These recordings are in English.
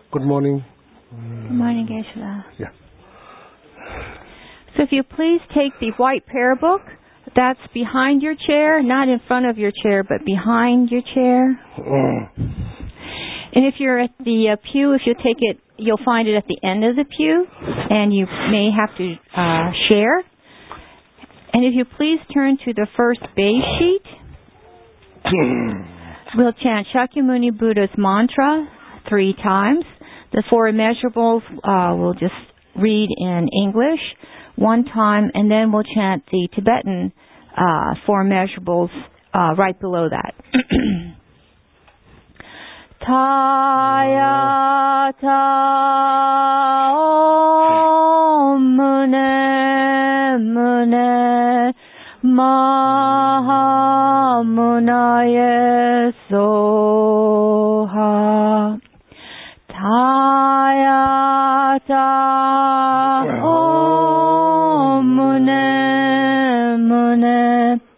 Good morning. Good morning, Geshe-la. Yeah. So if you please take the white prayer book that's behind your chair, not in front of your chair, but behind your chair. And if you're at the pew, if you take it, you'll find it at the end of the pew, and you may have to share. And if you please turn to the first base sheet, we'll chant Shakyamuni Buddha's mantra 3 times. The 4 immeasurables we'll just read in English 1 time, and then we'll chant the Tibetan 4 immeasurables right below that. Taya ta om mune mune maha munaye soha. Taya ta om mune mune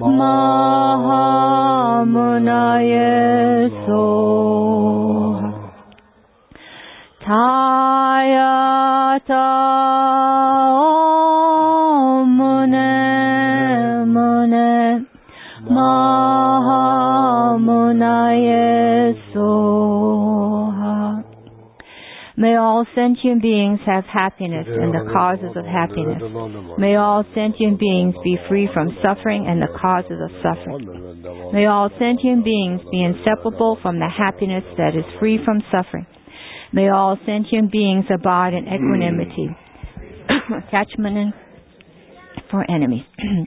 maha munaye soha. Taya ta om mune mune maha munaye soha. May all sentient beings have happiness and the causes of happiness. May all sentient beings be free from suffering and the causes of suffering. May all sentient beings be inseparable from the happiness that is free from suffering. May all sentient beings abide in equanimity, attachment for enemies.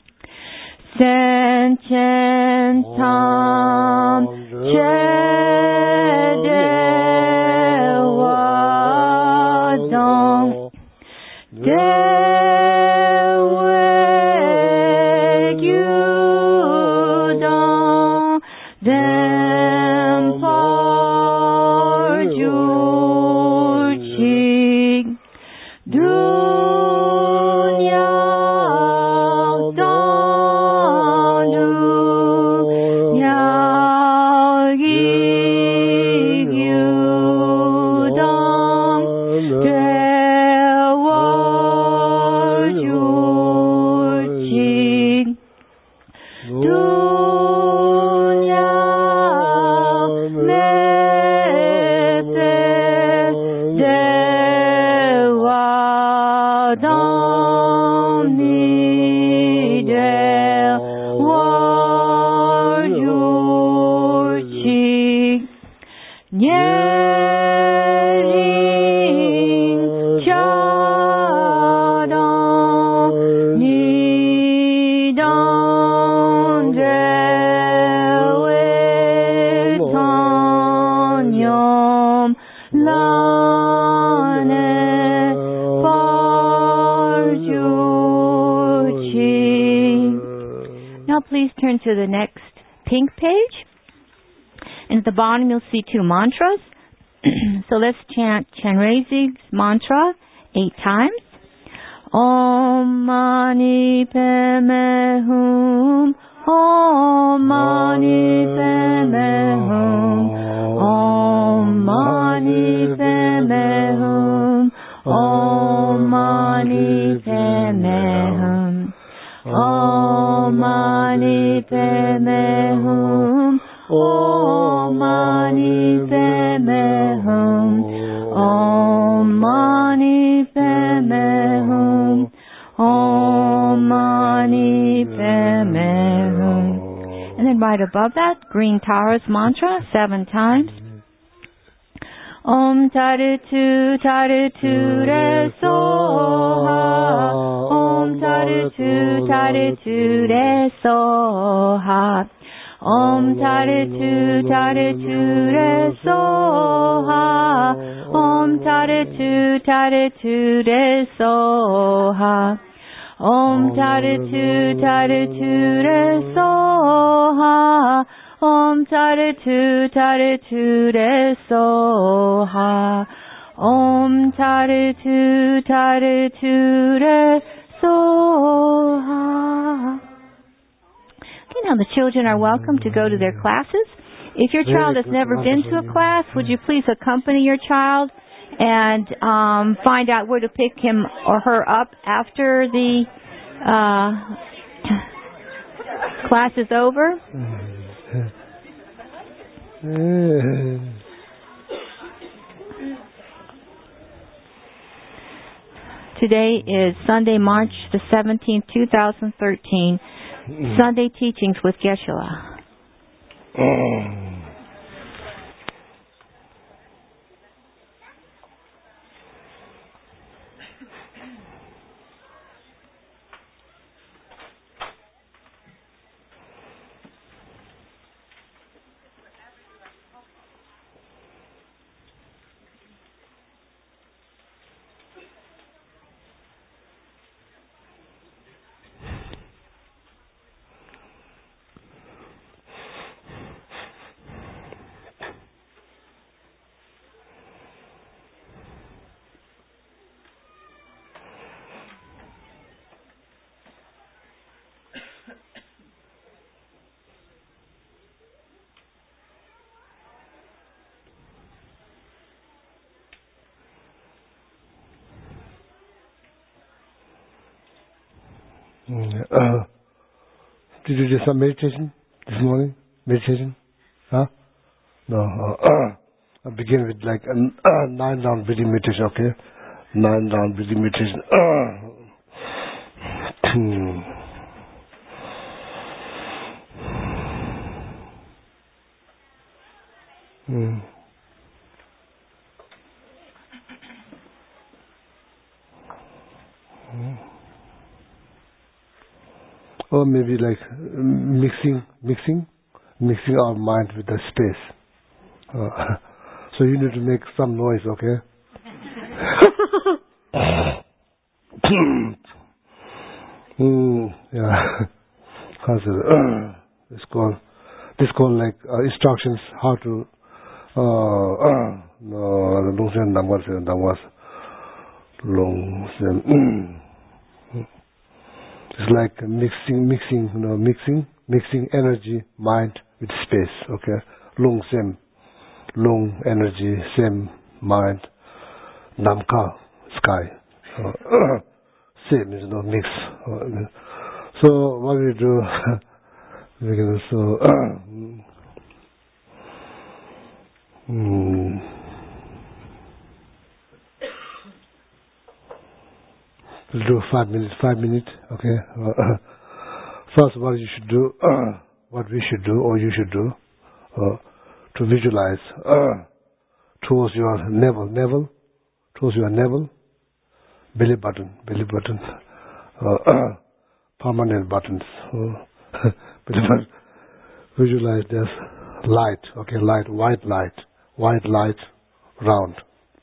Sentient tam chedewadam dewegyudam demparjurchik to the next pink page. And at the bottom you'll see 2 mantras. So let's chant Chenrezi's mantra 8 times. Om Mani Padme Hum. Om Mani Padme Hum. Om Mani Padme Hum. Om Mani Padme Hum. Om Mani Padme Hum. Om Mani Padme Hum. Om Mani Padme Hum. Om Mani Padme Hum. And then right above that, Green Tara's mantra 7 times. Om Taritu Taritu Re Soha. Om Taritu Taritu Re Soha. Om Taritu Taritu Re Soha. Om Taritu Taritu Re Soha. Om Taritu Taritu Re Soha. Om Taritu Taritu Re Soha. Om Taritu Taritu Re Soha. Okay, now the children are welcome to go to their classes. If your child has never been to a class, would you please accompany your child and find out where to pick him or her up after the class is over? Today is Sunday, March the 17th, 2013, Sunday Teachings with Geshe-la. Did you do some meditation this morning? Meditation? Huh? No. I'll begin with like a 9 round breathing meditation, okay? 9 round breathing meditation. Or maybe like mixing our mind with the space. So you need to make some noise, okay? Yeah. This called like instructions how to it's like mixing energy, mind with space, okay? Lung energy, same mind, namka, sky. Same, mix. So what we do, we can we'll do 5 minutes, okay? First, what you should do, what we should do, or you should do, to visualize towards your navel, belly button, permanent buttons. Visualize there's light, okay, white light, round.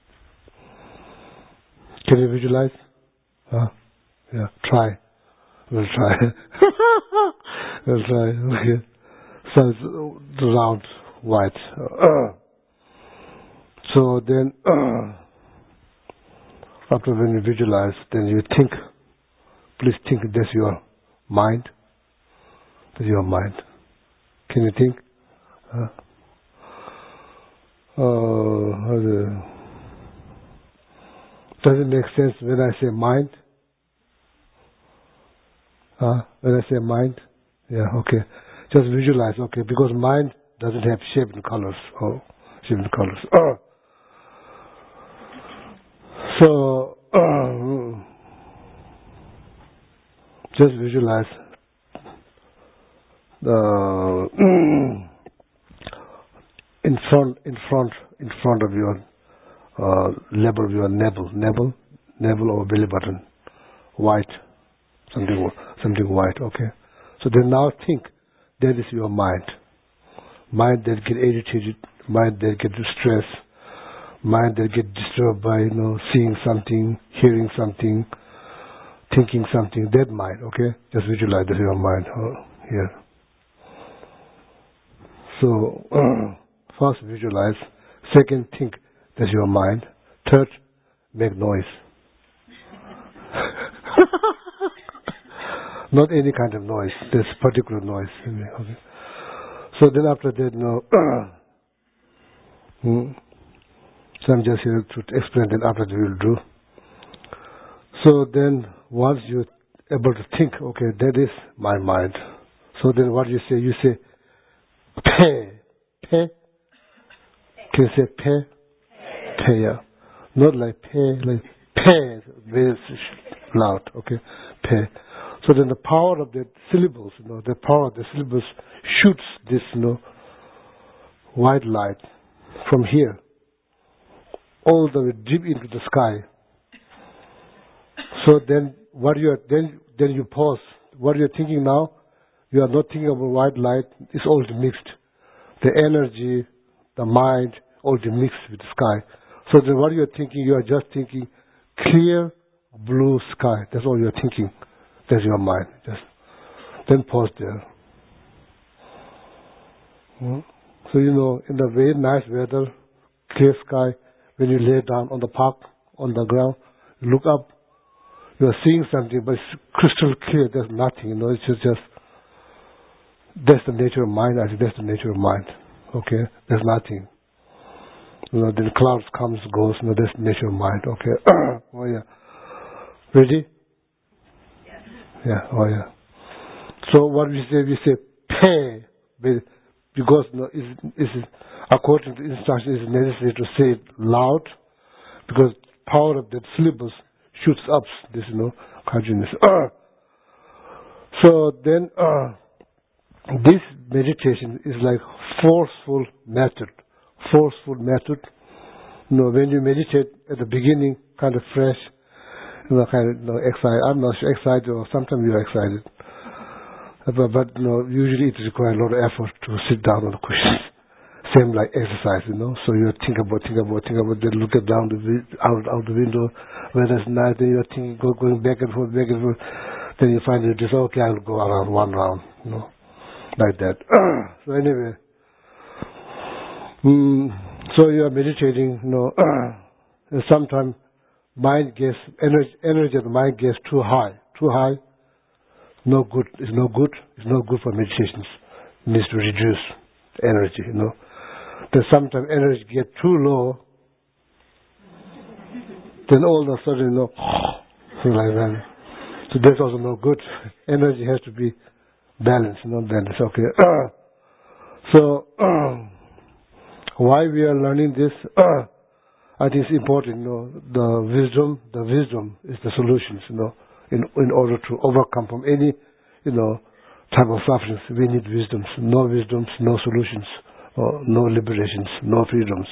Can you visualize? Yeah, try. We'll try. Okay. So it's round, white. So then, after when you visualize, then you think. Please think that's your mind. That's your mind. Can you think? Does it make sense when I say mind? When I say mind? Yeah, okay. Just visualize, okay, because mind doesn't have shape and colors. So, just visualize in front of your level of your navel or belly button, white, something white, okay. So then now think that is your mind that get agitated, mind that get distressed, mind that get disturbed by seeing something, hearing something, thinking something. That mind, okay. Just visualize that your mind here. So first visualize, second think that's your mind, third make noise. Not any kind of noise, this particular noise. Okay. So then after that, so I'm just here to explain that after that we will do. So then once you're able to think, okay, that is my mind. So then what you say, pe. Can you say pe? Pe, yeah. Not like pe, like pe, very loud, okay? Pe. So then the power of the syllables, the power of the syllables shoots this, white light from here all the way deep into the sky. So then then you pause. What you're thinking now, you are not thinking about white light, it's all mixed. The energy, the mind, all mixed with the sky. So then what you're thinking, you are just thinking clear blue sky. That's all you're thinking. That's your mind. Just then pause there. So in the very nice weather, clear sky, when you lay down on the park, on the ground, you look up, you are seeing something, but it's crystal clear. There's nothing. It's just that's the nature of mind. I think that's the nature of mind. Okay, there's nothing. Then the clouds comes, goes. That's the nature of mind. Okay. Oh yeah. Ready? Yes. Yeah. Oh yeah. So what we say pay, because is according to instruction, it's necessary to say it loud, because power of that syllables shoots up this consciousness. So then this meditation is like forceful method. When you meditate at the beginning, kind of fresh, excited. I'm not sure, excited, or sometimes you're excited. But usually it requires a lot of effort to sit down on the cushions. Same like exercise, So you think about, then look down out the window, whether it's night, then you're thinking, going back and forth. Then you find it just, okay, I'll go around one round, like that. So anyway, so you are meditating, and sometimes energy of the mind gets too high. No good. It's no good for meditations. It needs to reduce energy, Then sometimes energy gets too low. Then all of a sudden, so like that. So that's also no good. Energy has to be balanced, balanced. Okay. So why we are learning this? I think it's important. The wisdom is the solutions. In order to overcome from any, type of sufferings, we need wisdoms. No wisdoms, no solutions, no liberations, no freedoms.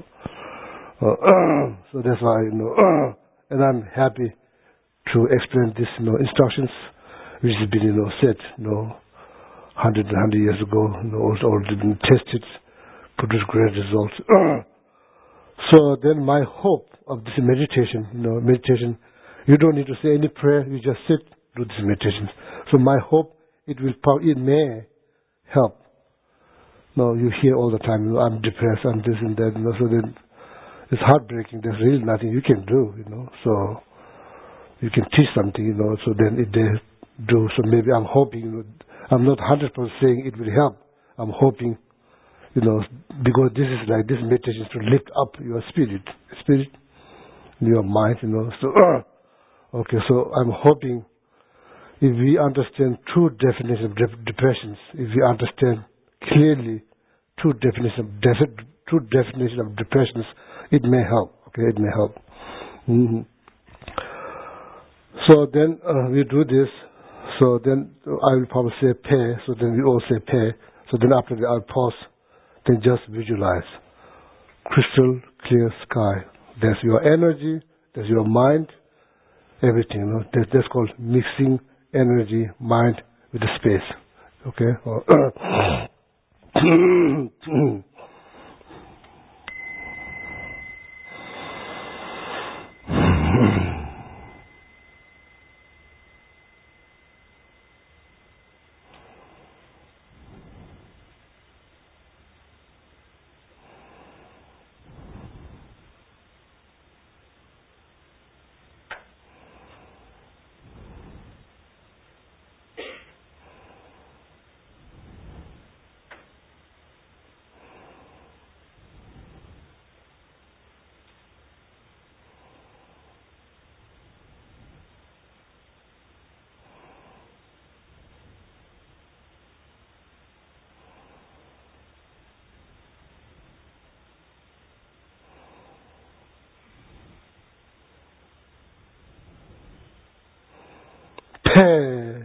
So that's why, and I'm happy to explain this, instructions, which has been, said, 100 years ago, already been tested, produced great results. So then my hope of this meditation, you don't need to say any prayer, you just sit, do this meditation. So my hope, it may help. You hear all the time, I'm depressed, I'm this and that, so then it's heartbreaking, there's really nothing you can do, so you can teach something, so then if they do, so maybe I'm hoping, I'm not 100% saying it will help, I'm hoping, because this is like, this meditation is to lift up your spirit, your mind, so, okay, so I'm hoping if we understand true definition of depressions, if we understand clearly true definition of depressions, it may help. Okay, it may help. So then we do this. So then I will probably say pay. So then we all say pay. So then after that I'll pause. Then just visualize crystal clear sky. There's your energy. There's your mind. Everything. That's called mixing energy, mind with the space. Okay. Hey.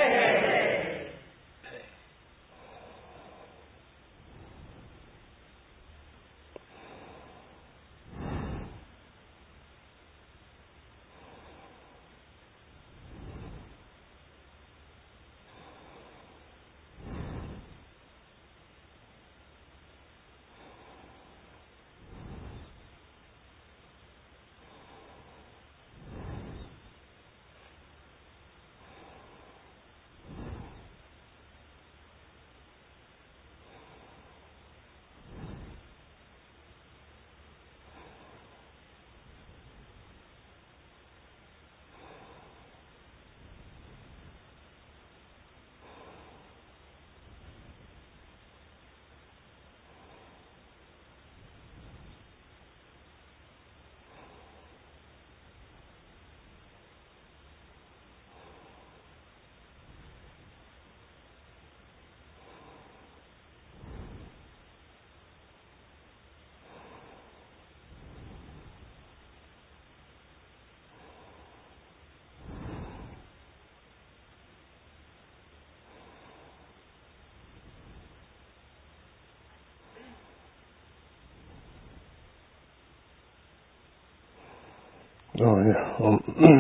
Oh, yeah.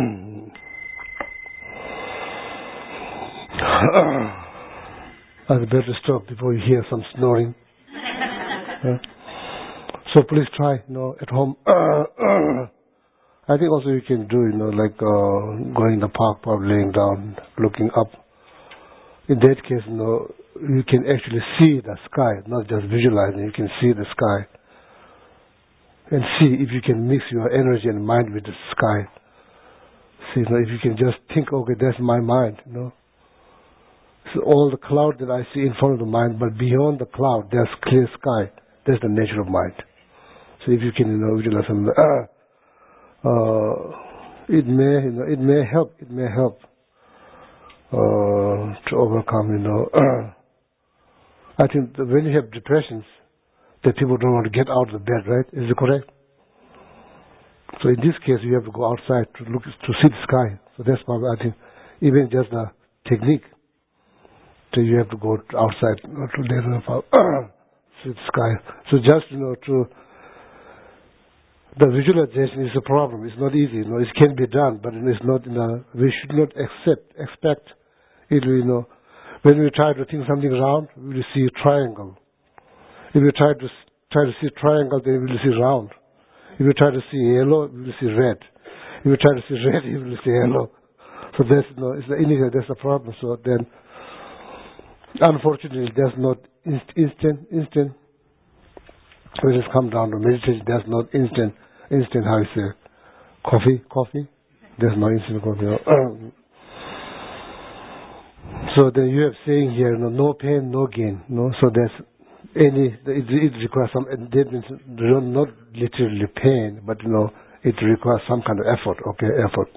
I'd better stop before you hear some snoring. So please try, at home. I think also you can do, like going in the park or laying down, looking up. In that case, you can actually see the sky, not just visualizing. You can see the sky. And see if you can mix your energy and mind with the sky. See, if you can just think, okay, that's my mind, So all the cloud that I see in front of the mind, but beyond the cloud, there's clear sky. That's the nature of mind. So if you can, visualize something, it may help. It may help to overcome, I think that when you have depressions, that people don't want to get out of the bed, right? Is it correct? So in this case, you have to go outside to see the sky. So that's why I think even just the technique, so you have to go outside to see the sky. So just to the visualization is a problem. It's not easy. It can be done, but it's not. We should not expect it. When we try to think something round, we will see a triangle. If you try to see triangle, then you will see round. If you try to see yellow, you will see red. If you try to see red, you will see yellow. So that's the problem. So then, unfortunately, there's not instant. When it comes down to meditation, there's not instant. How you say, coffee. There's no instant coffee. So then you have saying here, no pain, no gain. So there's it requires some. That means not literally pain, but it requires some kind of effort. Okay, effort.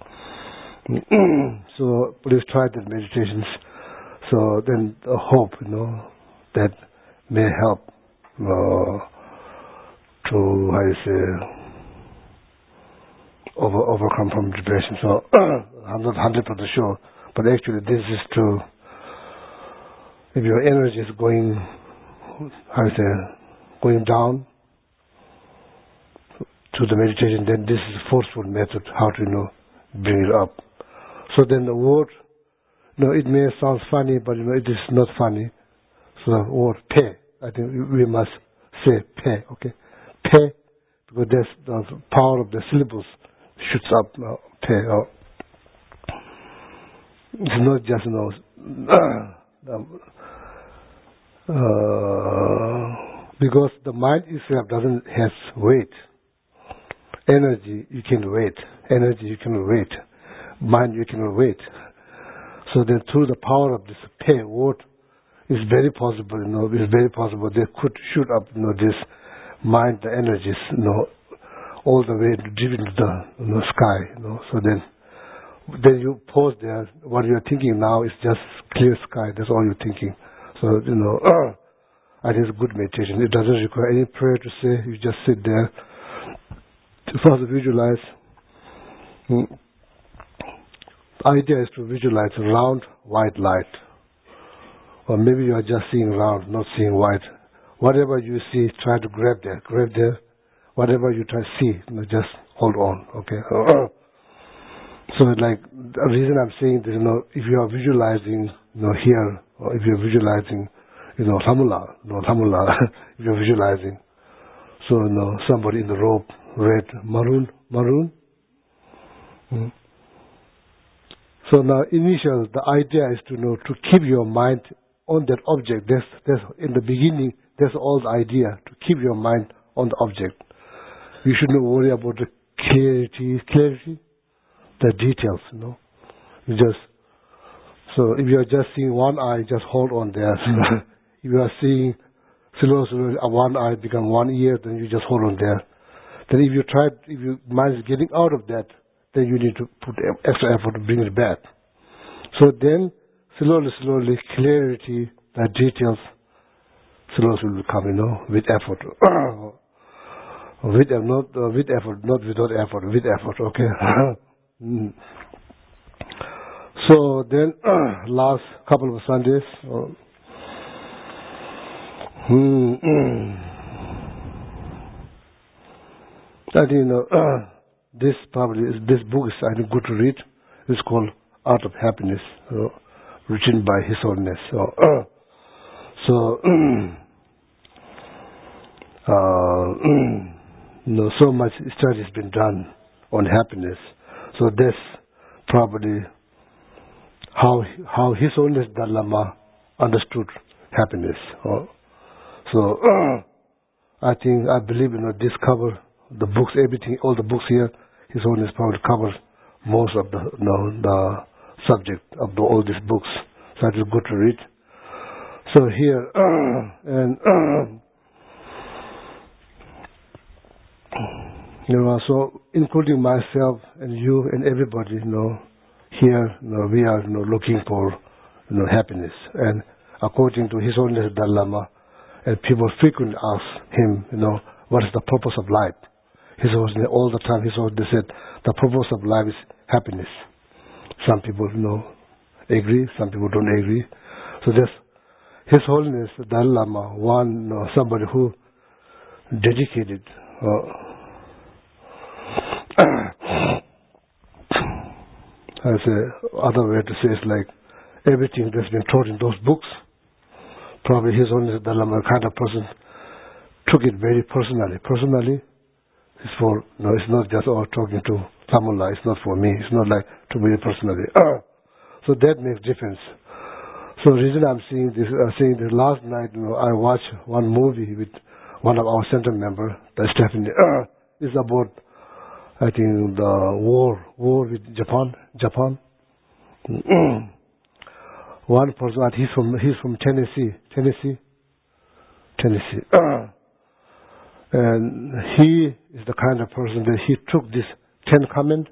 So please try the meditations. So then the hope, that may help to overcome from depression. So I'm not 100% sure, but actually this is true. If your energy is going down to the meditation, then this is a forceful method how to bring it up. So then the word, it may sound funny, but it is not funny. So the word pay, I think we must say pay, okay? Pay, because that's the power of the syllables shoots up. Pay. It's not just because the mind itself doesn't have weight. Energy you can weight. Mind you can weight. So then through the power of this pay word, it's very possible. It's very possible they could shoot up. This mind, the energies. All the way deep into the sky. So then you pause there. What you're thinking now is just clear sky. That's all you're thinking. So I think it's good meditation. It doesn't require any prayer to say. You just sit there to first visualize The idea is to visualize a round, white light. Or maybe you are just seeing round, not seeing white. Whatever you see, try to grab there. Whatever you try to see, just hold on, okay? So like, the reason I'm saying this, if you are visualizing, here, or if you're visualizing, Thamula, if you're visualizing, so, somebody in the robe, red, maroon. So now, the idea is to keep your mind on that object. That's in the beginning, that's all the idea, to keep your mind on the object. You shouldn't worry about the clarity, the details, So if you are just seeing one eye, just hold on there. If you are seeing slowly one eye become one ear, then you just hold on there. Then if your mind is getting out of that, then you need to put extra effort to bring it back. So then, slowly, clarity, the details, slowly will come, with effort. With effort, not without effort, with effort, okay? So then, last couple of Sundays, I think, this book is, I think, good to read. It's called Art of Happiness, written by His Holiness. So much study has been done on happiness. So that's probably how His Holiness Dalai Lama understood happiness. I believe, this cover the books, everything, all the books here, His Holiness probably covers most of the subject of all these books. So it is good to read. So here, so including myself and you and everybody, here, we are looking for happiness. And according to His Holiness Dalai Lama, and people frequently ask him, what is the purpose of life? His Holiness, all the time, His Holiness said, the purpose of life is happiness. Some people, agree, some people don't agree. So that's His Holiness Dalai Lama, somebody who dedicated, I say, other way to say is like everything that's been taught in those books. Probably His Holiness Dalai Lama, kind of person, took it very personally. It's for, it's not just talking to Thamula, it's not for me, it's not like to me personally. So that makes difference. So the reason I'm saying this last night, I watched one movie with one of our center members, Stephanie, is about, I think, the war with Japan. One person, he's from Tennessee. And he is the kind of person that he took this Ten Commandment,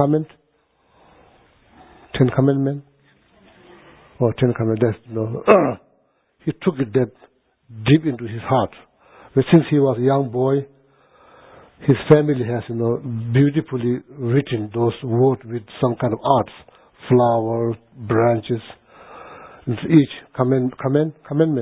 he took it that deep into his heart. But since he was a young boy, his family has, beautifully written those words with some kind of arts, flowers, branches, and each commandment.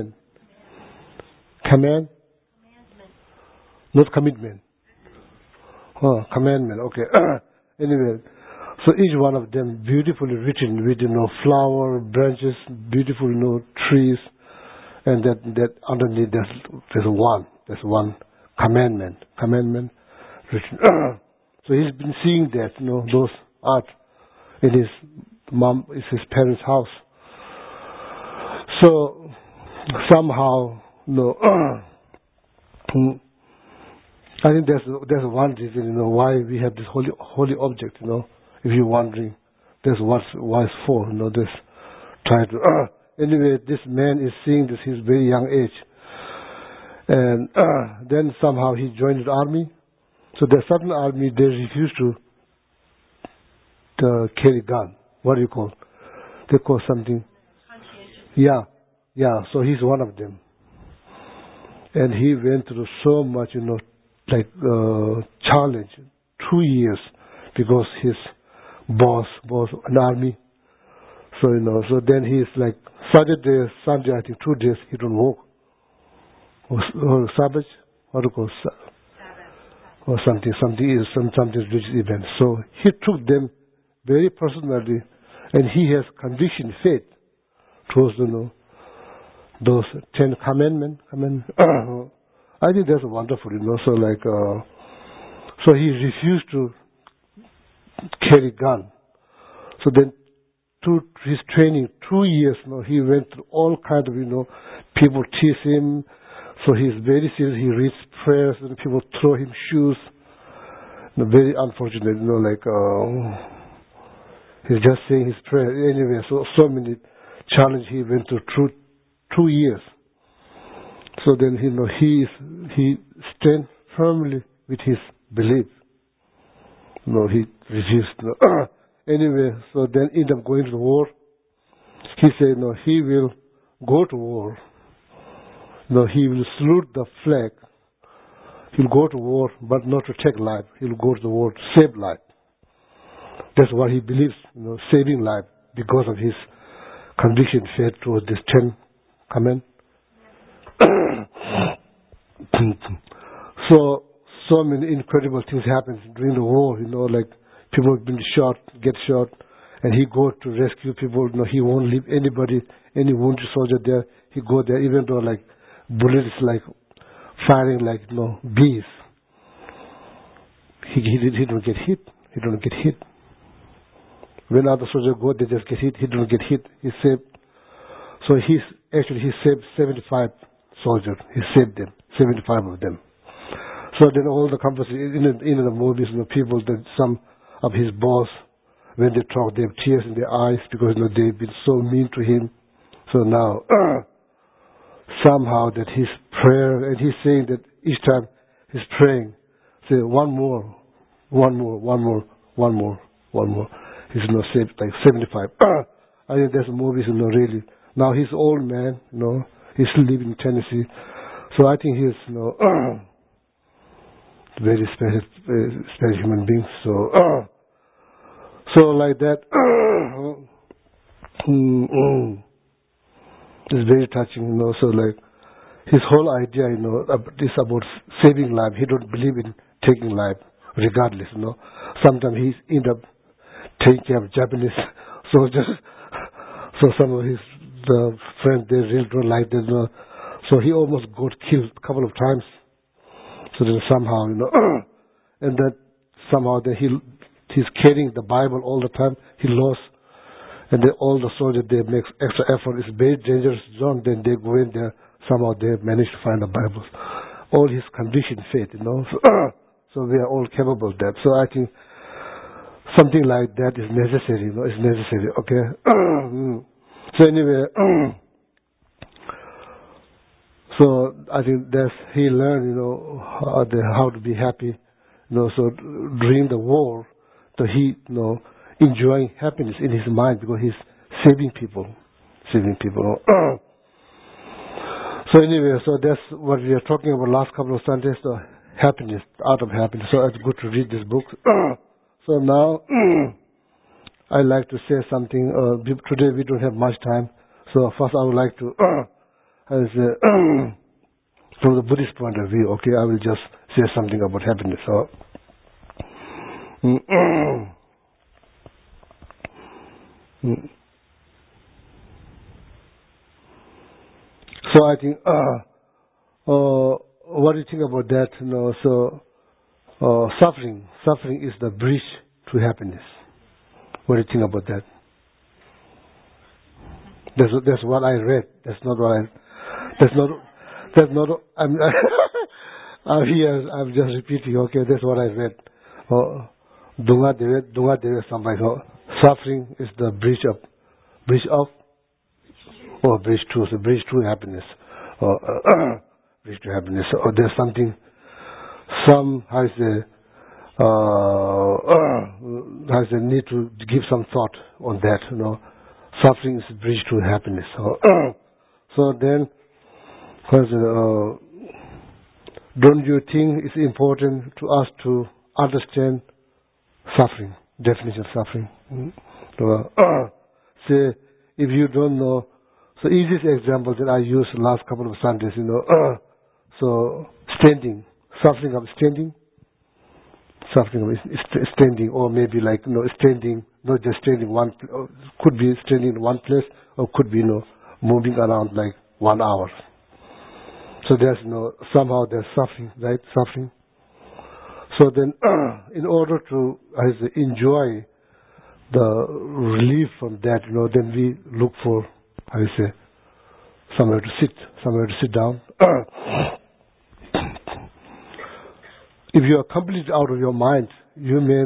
Not commitment. Commandment, okay. Anyway, so each one of them beautifully written with, flower, branches, beautiful, trees, and that underneath there's one commandment written. So he's been seeing that, those art in his parents' house. So somehow, I think there's one reason, why we have this holy object, if you're wondering, that's why it's for, this try to, anyway, this man is seeing this, his very young age. And then somehow he joined the army. So there's certain army, they refuse to carry gun. What do you call? They call something. Yeah. So he's one of them. And he went through so much, challenge, 2 years, because his boss, an army. So, so then he's like, Saturday, Sunday, I think 2 days, he don't work. Or Sabbath, what do you call Sabbath? Or something religious event. So he took them very personally, and he has conviction, faith towards, those 10 commandments. I think that's wonderful, so like, so he refused to carry gun. So then, to his training, 2 years, he went through all kinds of, people tease him. So he's very serious. He reads prayers, and people throw him shoes. Very unfortunate, like he's just saying his prayer anyway. So many challenges he went through 2 years. So then he stands firmly with his belief. He refused. Anyway, so then end up going to the war. He said, he will go to war. He will salute the flag. He'll go to war, but not to take life. He'll go to the war to save life. That's what he believes, saving life because of his conviction, faith towards this 10 commandments. So many incredible things happen during the war, like people have been get shot, and he go to rescue people. He won't leave anybody, any wounded soldier there. He go there, even though like bullets like firing like bees. He don't get hit. He don't get hit. When other soldiers go, they just get hit. He don't get hit. He saved. So he saved 75 soldiers. He saved them, 75 of them. So then all the conversations in the movies, people, that some of his boss, when they talk, they have tears in their eyes because they've been so mean to him. So now, somehow that his prayer, and he's saying that each time he's praying, say one more. He's saved like 75. I think that's movies, really. Now he's an old man, he's still living in Tennessee. So I think he's, very special human being. So like that, it's very touching, So like his whole idea, is about saving life. He don't believe in taking life, regardless, Sometimes he end up taking care of Japanese soldiers. So some of his friends, they really don't like that. So he almost got killed a couple of times. So then somehow, and that somehow that he's carrying the Bible all the time. He lost, and then all the soldiers, they make extra effort. It's very dangerous zone. Then they go in there. Somehow they manage to find the Bible. All his conviction, faith, So we are all capable of that. So I think something like that is necessary. It's necessary. Okay. So anyway. So I think he learned, how to be happy, So during the war, he, enjoying happiness in his mind because he's saving people. So anyway, so that's what we are talking about last couple of Sundays, the happiness, the art of happiness. So it's good to read this book. So now I like to say something. Today we don't have much time, so first I would like to. From the Buddhist point of view, I will just say something about happiness. So I think, what do you think about that? Suffering is the bridge to happiness. What do you think about that? That's what I read. That's not what I'm here. I'm just repeating. That's what I read. Dunga Deve somebody. Suffering is the bridge to happiness. Bridge to happiness. Or there's something. Some has a need to give some thought on that. Suffering is a bridge to happiness. So then. Don't you think it's important to us to understand suffering, definition of suffering? Say, if you don't know, so easiest example that I used the last couple of Sundays, so standing, suffering of standing, or maybe like, standing, not just standing could be standing in one place, or could be, moving around like 1 hour. So there's, somehow there's suffering, right? Suffering. So then, in order to enjoy the relief from that, then we look for, somewhere to sit down. If you are completely out of your mind, you may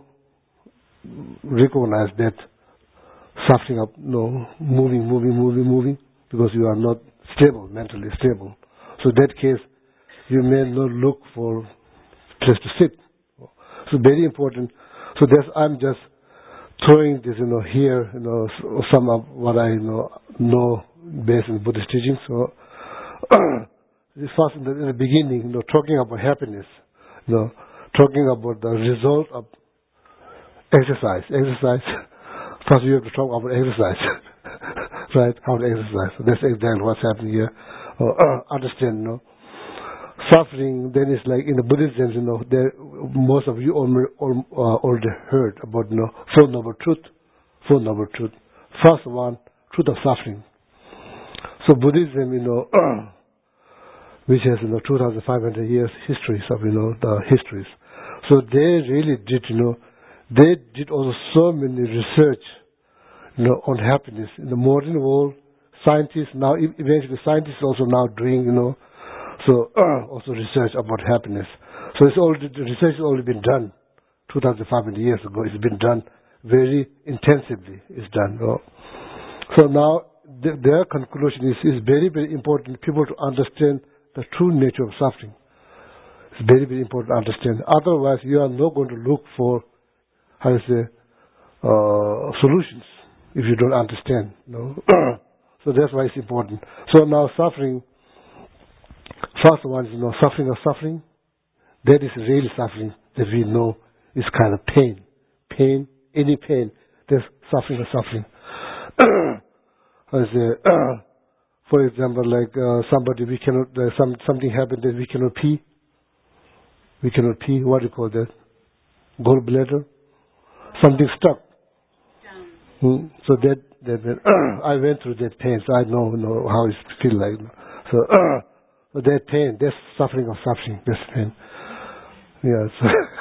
recognize that suffering of moving, because you are not stable, mentally stable. So in that case, you may not look for place to sit. So very important. So I'm just throwing this, here, some of what I know based on Buddhist teachings. So this first in the beginning, talking about happiness, talking about the result of exercise. First you have to talk about exercise, right? How to exercise. So that's exactly what's happening here. Understand, suffering. Then it's like in the Buddhist sense, most of you already heard about, Four Noble Truth. First one, truth of suffering. So Buddhism, which has 2,500 years histories of the histories. So they really did they did also so many research on happiness in the modern world. Scientists now also now doing also research about happiness. So the research has already been done 2,500 years ago. It's been done very intensively. It's done. So now their conclusion is very, very important. People to understand the true nature of suffering. It's very, very important to understand. Otherwise, you are not going to look for, solutions if you don't understand. So that's why it's important. So now suffering, first one is suffering of suffering. That is really suffering that we know is kind of pain. Pain, any pain, there's suffering of suffering. For example, like somebody we cannot, something happened that we cannot pee. We cannot pee. What do you call that? Gallbladder. Something stuck. So that I went through that pain, so I know how it feels like. So that pain, that's suffering of suffering. That's pain. Yes.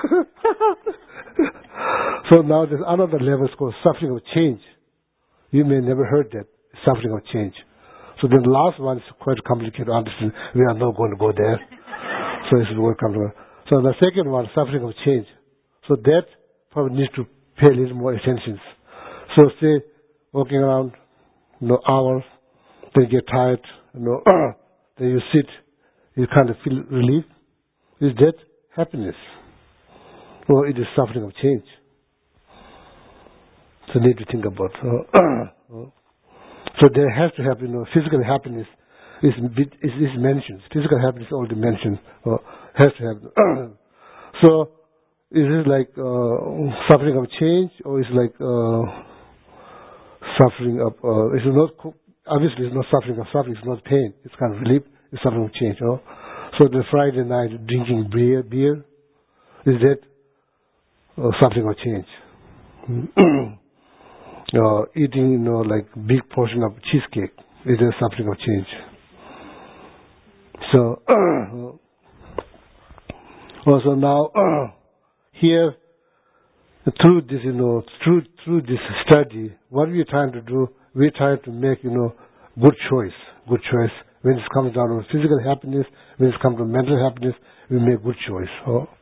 So now there's another level. It's called suffering of change. You may never heard that, suffering of change. So then the last one is quite complicated to understand. We are not going to go there. So this is what comes to. So the second one, suffering of change. So that probably needs to pay a little more attention. So say walking around, hours, then you get tired, then you sit, you kind of feel relief. Is that happiness? Or it is suffering of change? So need to think about. So there has to have, physical happiness is mentioned. Physical happiness is already mentioned. Has to have. So is it like suffering of change, or is it like suffering of? It's not obviously it's not suffering of suffering. It's not pain. It's kind of relief. It's suffering of change. So the Friday night drinking beer, is that suffering of change? Eating, like big portion of cheesecake, is a suffering of change. So also now here through this, through this study, what we are trying to do, we're trying to make good choice. When it comes down to physical happiness, when it comes to mental happiness, we make good choice.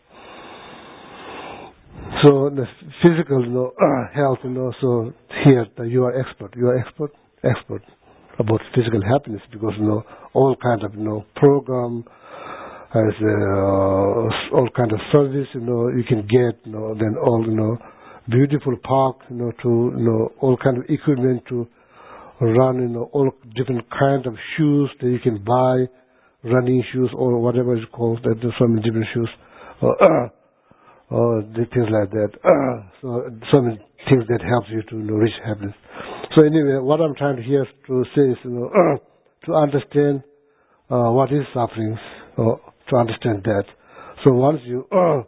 So the physical, health, so here you are expert. You are expert about physical happiness, because all kind of program has all kind of service you can get. Then all beautiful park to all kind of equipment to run all different kind of shoes that you can buy, running shoes or whatever it's called. There's so many different shoes. Things like that. So many things that helps you to reach happiness. So anyway, what I'm trying here to say is, to understand what is suffering, to understand that. So once you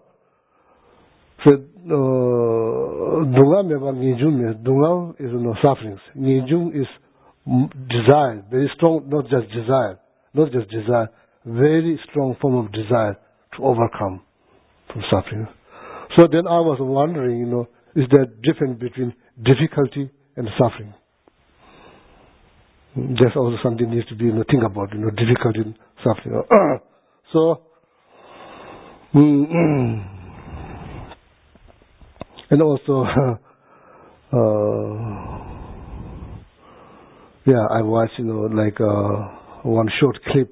Dunga meba ngijung Dunga is no sufferings. Ngijung is desire, very strong, not just desire, very strong form of desire to overcome from suffering. So then I was wondering, is there difference between difficulty and suffering? There's also something needs to be think about, difficulty and suffering. So, and also, I watched, one short clip.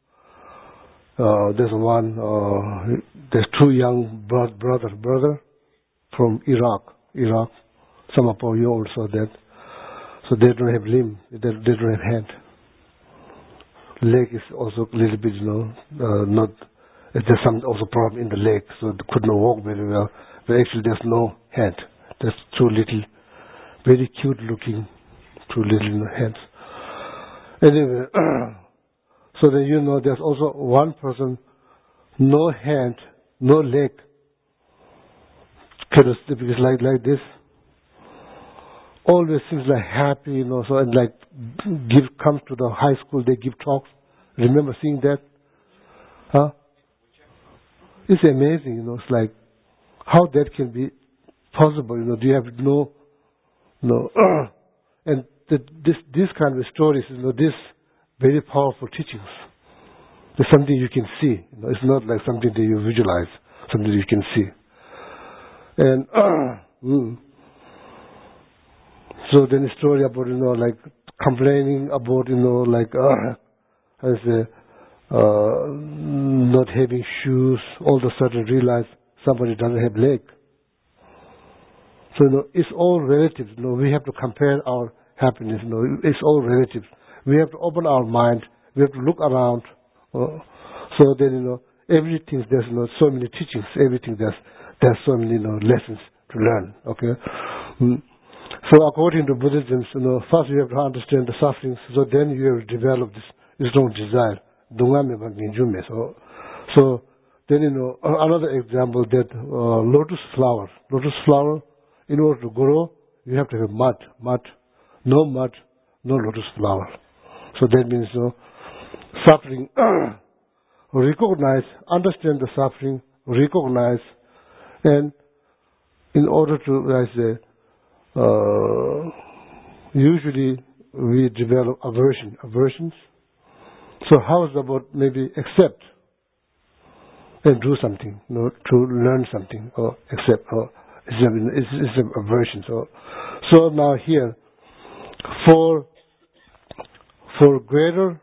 There's two young brother from Iraq. Some of you also that. So they don't have limb, they don't have hand. Leg is also a little bit, not. There's some also problem in the leg, so they could not walk very well. But actually, there's no hand. There's two little, very cute looking, two little hands. Anyway, so then there's also one person, no hand, no leg. Kind of is like this. Always seems like happy, so and come to the high school, they give talks. Remember seeing that? Huh? It's amazing, it's like how that can be possible, do you have no, and this kind of stories, this very powerful teachings. It's something you can see, it's not like something that you visualize, something you can see. And so then the story about, complaining about, not having shoes, all of a sudden realize somebody doesn't have leg. So, it's all relative. We have to compare our happiness. It's all relative. We have to open our mind. We have to look around. So then, everything, there's so many teachings. Everything, there's so many lessons to learn. Okay? So according to Buddhism, first you have to understand the sufferings, so then you have to develop this strong desire. So then another example that lotus flower, in order to grow, you have to have mud, no lotus flower. So that means suffering, recognize, understand the suffering, recognize, and in order to, usually we develop aversions. So how is about maybe accept and do something, to learn something or accept, or it's an aversion. So now here, for greater,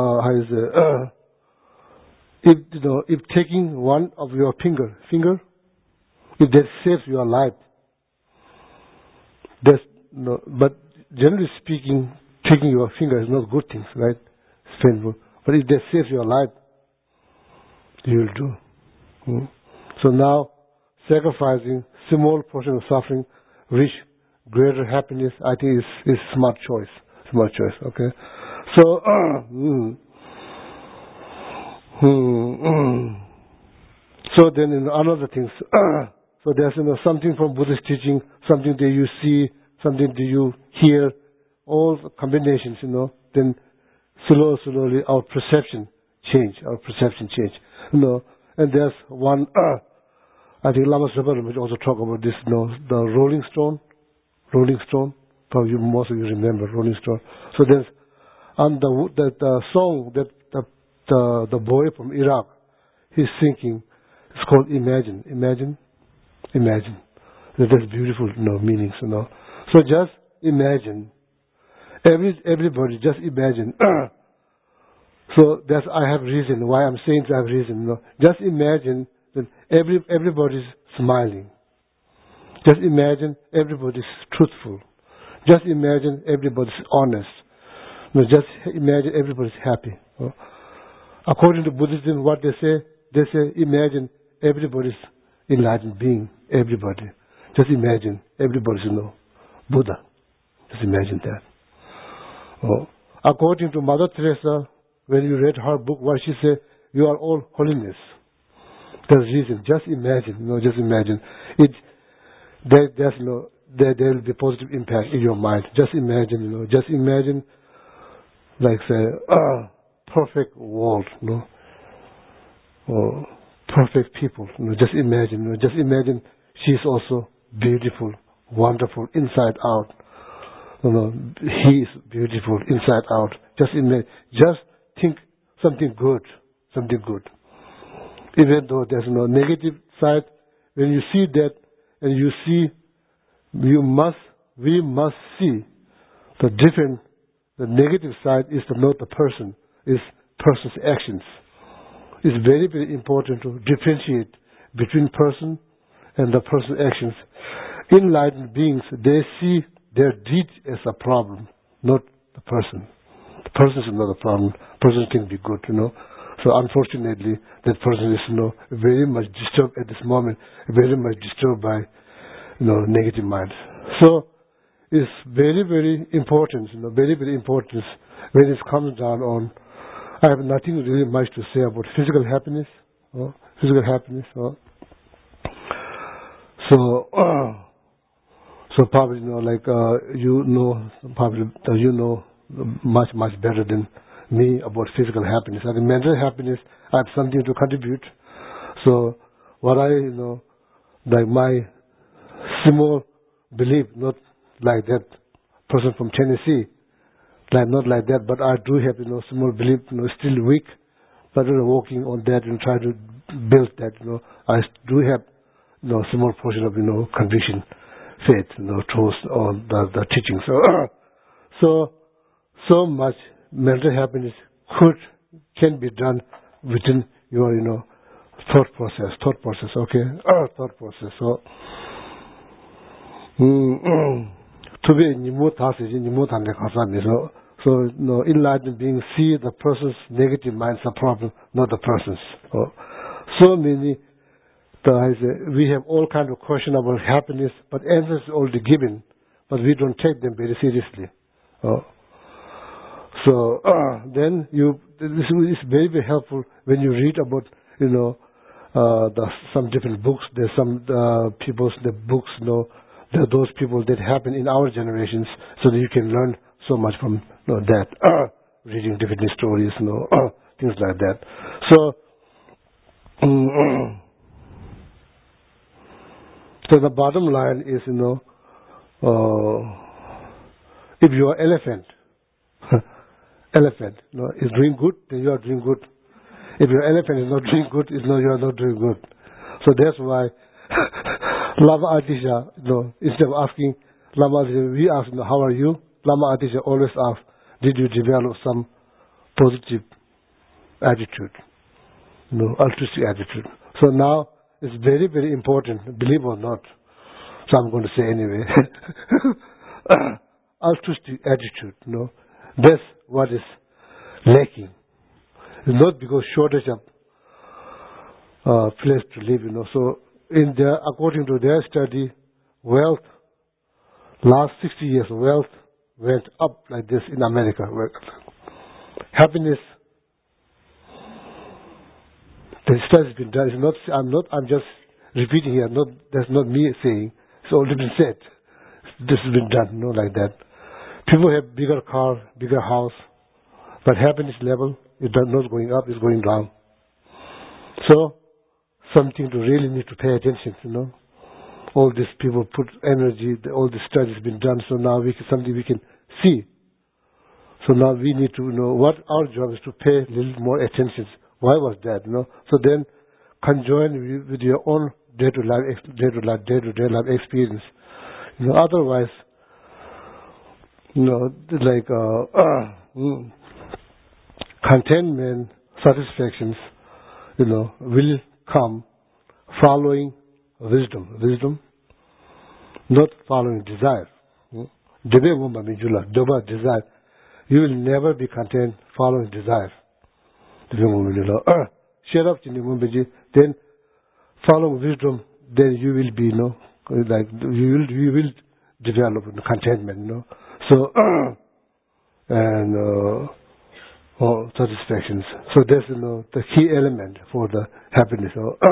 if taking one of your finger, if that saves your life. But generally speaking, taking your finger is not good things, right? It's painful. But if that saves your life, you will do. So now, sacrificing small portion of suffering, reach greater happiness, I think is smart choice. Okay. So, so then another thing. So there's something from Buddhist teaching, something that you see, something that you hear, all combinations, then slowly our perception change. And there's one, I think Lama Sabaramaji also talk about this, the Rolling Stone. Probably most of you remember Rolling Stone. So there's, and the song that the boy from Iraq, he's singing, it's called Imagine. That's beautiful, meanings, So just imagine. Everybody just imagine. So that's, I have reason why I'm saying I have reason. Just imagine that everybody's smiling. Just imagine everybody's truthful. Just imagine everybody's honest. Just imagine everybody's happy. According to Buddhism, what they say imagine everybody's enlightened being. Everybody. Just imagine, everybody's, Buddha. Just imagine that. Oh. According to Mother Teresa, when you read her book, what she said, you are all holiness. There's reason. Just imagine, just imagine. There will be positive impact in your mind. Just imagine, like say, perfect world, or perfect people. Just imagine she's also beautiful, wonderful, inside out. He is beautiful, inside out. Just think something good. Even though there's no negative side, when you see that, and we must see the negative side is not the person, is person's actions. It's very, very important to differentiate between person and the person's actions. Enlightened beings, they see their deed as a problem, not the person. The person is not a problem. The person can be good, So unfortunately, that person is, very much disturbed at this moment, very much disturbed by, negative minds. So it's very, very important, very, very important when it comes down on. I have nothing really much to say about physical happiness. So probably, you know much, much better than me about physical happiness. I mean, mental happiness, I have something to contribute. So what like my small belief, not like that person from Tennessee, not like that, but I do have, small belief, still weak, but working on that and try to build that, I do have, small portion of, conviction, faith, trust on the teaching. So much mental happiness can be done within your, thought process, okay? Thought process. So, to be so enlightened beings see the person's negative minds a problem, not the person's. So many we have all kinds of questions about happiness, but answers are already given, but we don't take them very seriously. So then this is very, very helpful when you read about some different books. There's some the books those people that happen in our generations, so that you can learn so much from that. Reading different stories, things like that. So. So the bottom line is, if you are elephant is doing good, then you are doing good. If your elephant is not doing good, you are not doing good. So that's why Lama Atisha, instead of asking Lama Atisha, we ask, how are you? Lama Atisha always asks, did you develop some positive attitude, altruistic attitude? So now, it's very, very important, believe it or not. So I'm going to say anyway. Altruistic attitude, that's what is lacking. It's not because shortage of place to live, So according to their study, wealth, last 60 years, wealth went up like this in America. Happiness. The study has been done. I'm just repeating here. That's not me saying. It's already been said. This has been done, like that. People have bigger car, bigger house, but happiness level is not going up, it's going down. So, something to really need to pay attention, All these people put energy, all the studies have been done, so now something we can see. So now we need to know what our job is to pay a little more attention. Why was that? So then, conjoin with your own day-to-day life experience. Otherwise, contentment, satisfactions, will come following wisdom, not following desire. Desire. You will never be content following desire. Shut up, then follow wisdom, then you will be, like we will develop contentment, So and satisfactions. So that's the key element for the happiness.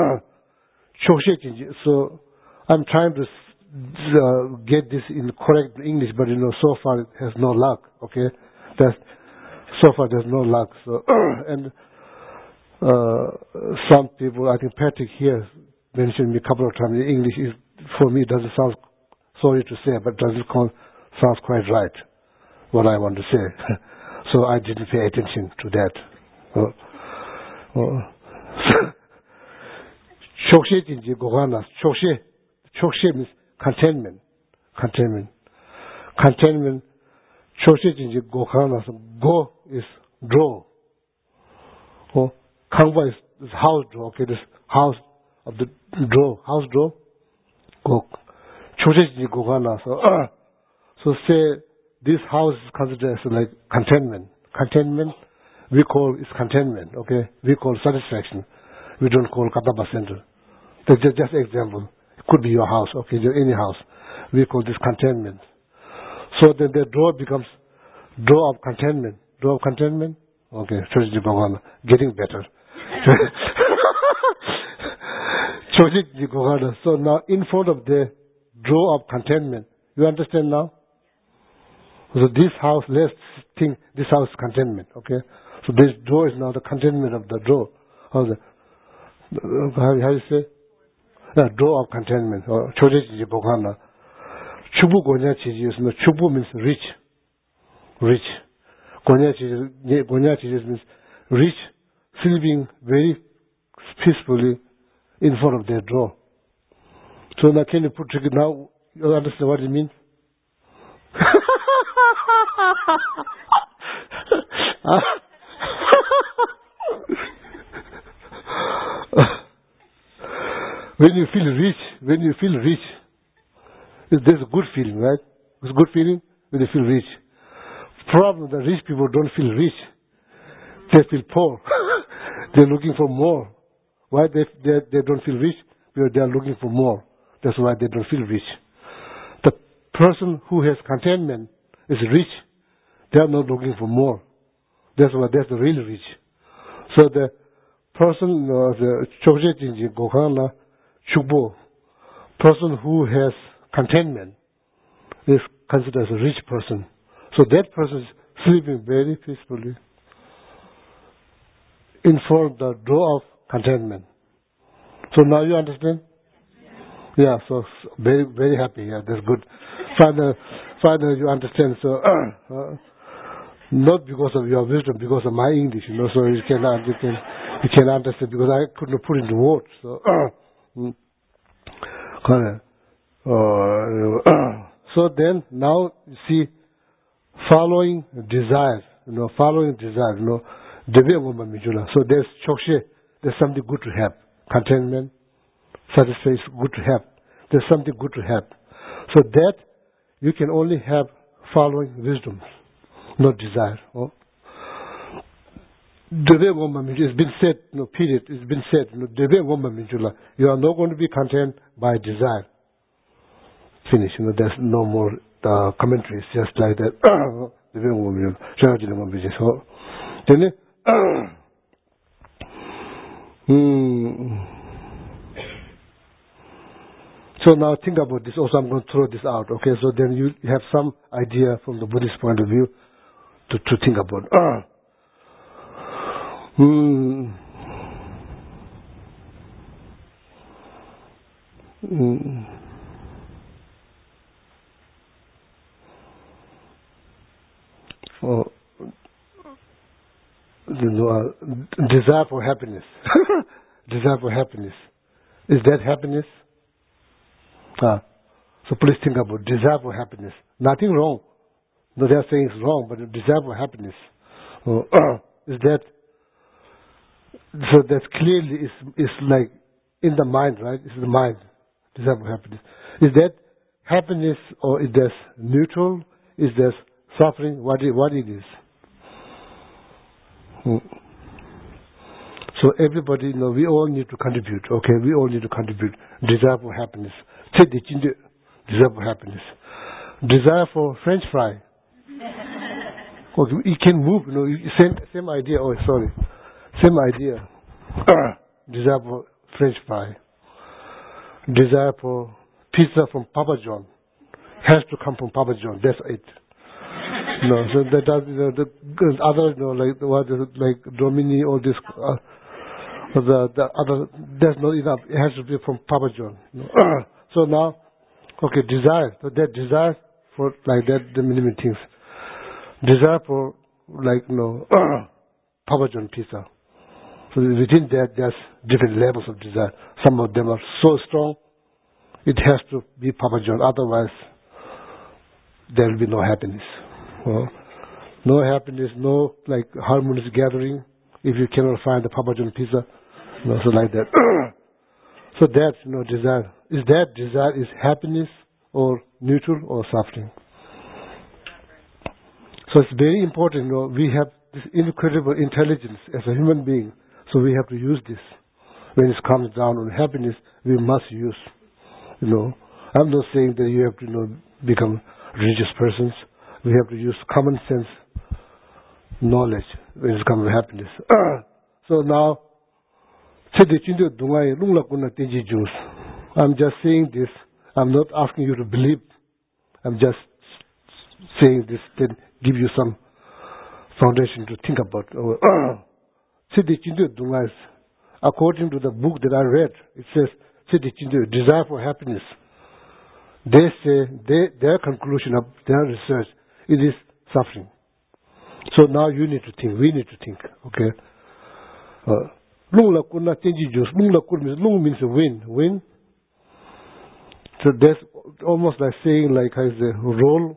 So I'm trying to get this in correct English, but so far it has no luck. Okay, so far there's no luck. So and some people, I think Patrick here mentioned me a couple of times. English is, for me, doesn't sound, sorry to say, but doesn't sound quite right, what I want to say. So I didn't pay attention to that. Chokshe jinji goganas. Chokshe means contentment. Contentment. Chokshe jinji goganas. Go is draw. Kangba is house draw. Okay, this house of the draw. House draw. Go. Chokshe jinji goganas. So say this house is considered as like contentment. Contentment, we call is contentment. Okay, we call satisfaction. We don't call kataba center. That's just an example. It could be your house. Okay, any house. We call this contentment. So then the draw becomes draw of contentment. Draw of contentment. Okay, getting better. So now in front of the draw of contentment, you understand now? So this house, let's think this house is contentment, okay? So this draw is now the contentment of the draw. How you say? Draw of contentment. Chubu gonya chiji is no. Chubu means rich. Gonya chiji means rich, sleeping very peacefully in front of their draw. So now can you put together now? You understand what it means? When you feel rich, there's a good feeling, right? It's a good feeling when you feel rich. Problem that rich people don't feel rich. They feel poor. They're looking for more. Why they don't feel rich? Because they are looking for more. That's why they don't feel rich. The person who has contentment is rich. They are not looking for more. That's the real rich. So the person, the Chokje Jinji Gokhana Chukbo, person who has contentment is considered as a rich person. So that person is sleeping very peacefully in front of the door of contentment. So now you understand? Yeah, so very, very happy. Yeah, that's good. Finally you understand. So not because of your wisdom, because of my English, so you can understand, because I couldn't put into words. So so then now you see, following desires, so there's chokshe, there's something good to have. Contentment, satisfaction, good to have. There's something good to have. So that you can only have following wisdom, not desire. It's been said, it's been said, you are not going to be content by desire. Finish, there's no more commentaries, just like that. So now think about this. Also, I'm going to throw this out. Okay, so then you have some idea from the Buddhist point of view to think about. Desire for happiness. Desire for happiness. Is that happiness? So please think about desire for happiness. Nothing wrong. No, they are saying it's wrong, but desire for happiness. Is that? So that clearly is like in the mind, right? It's the mind. Desire for happiness. Is that happiness, or is that neutral? Is that suffering? What it is? So everybody, we all need to contribute. Okay, we all need to contribute. Desire for happiness. desire for happiness. Desire for French fry. Okay, you can move, same idea. Oh, sorry. Same idea. Desire for French fry. Desire for pizza from Papa John. Has to come from Papa John. That's it. So that does, the other, like what is it, like Domini or this, the other, that's not enough. It has to be from Papa John. So now, okay, desire. So that desire for like that, the minimum things. Desire for like Papa John pizza. So within that, there's different levels of desire. Some of them are so strong, it has to be Papa John. Otherwise, there will be no happiness. No happiness, no like harmonious gathering if you cannot find the Papa John pizza. So like that. So that's desire. Is that desire is happiness or neutral or suffering? So it's very important. We have this incredible intelligence as a human being. So we have to use this. When it comes down on happiness, we must use. I'm not saying that you have to become religious persons. We have to use common sense knowledge when it comes to happiness. So now, I'm just saying this. I'm not asking you to believe. I'm just saying this to give you some foundation to think about. According to the book that I read, it says, desire for happiness. They say, their conclusion of their research, it is suffering. So now you need to think, we need to think, okay? Lung means win. So that's almost like saying like how is it, roll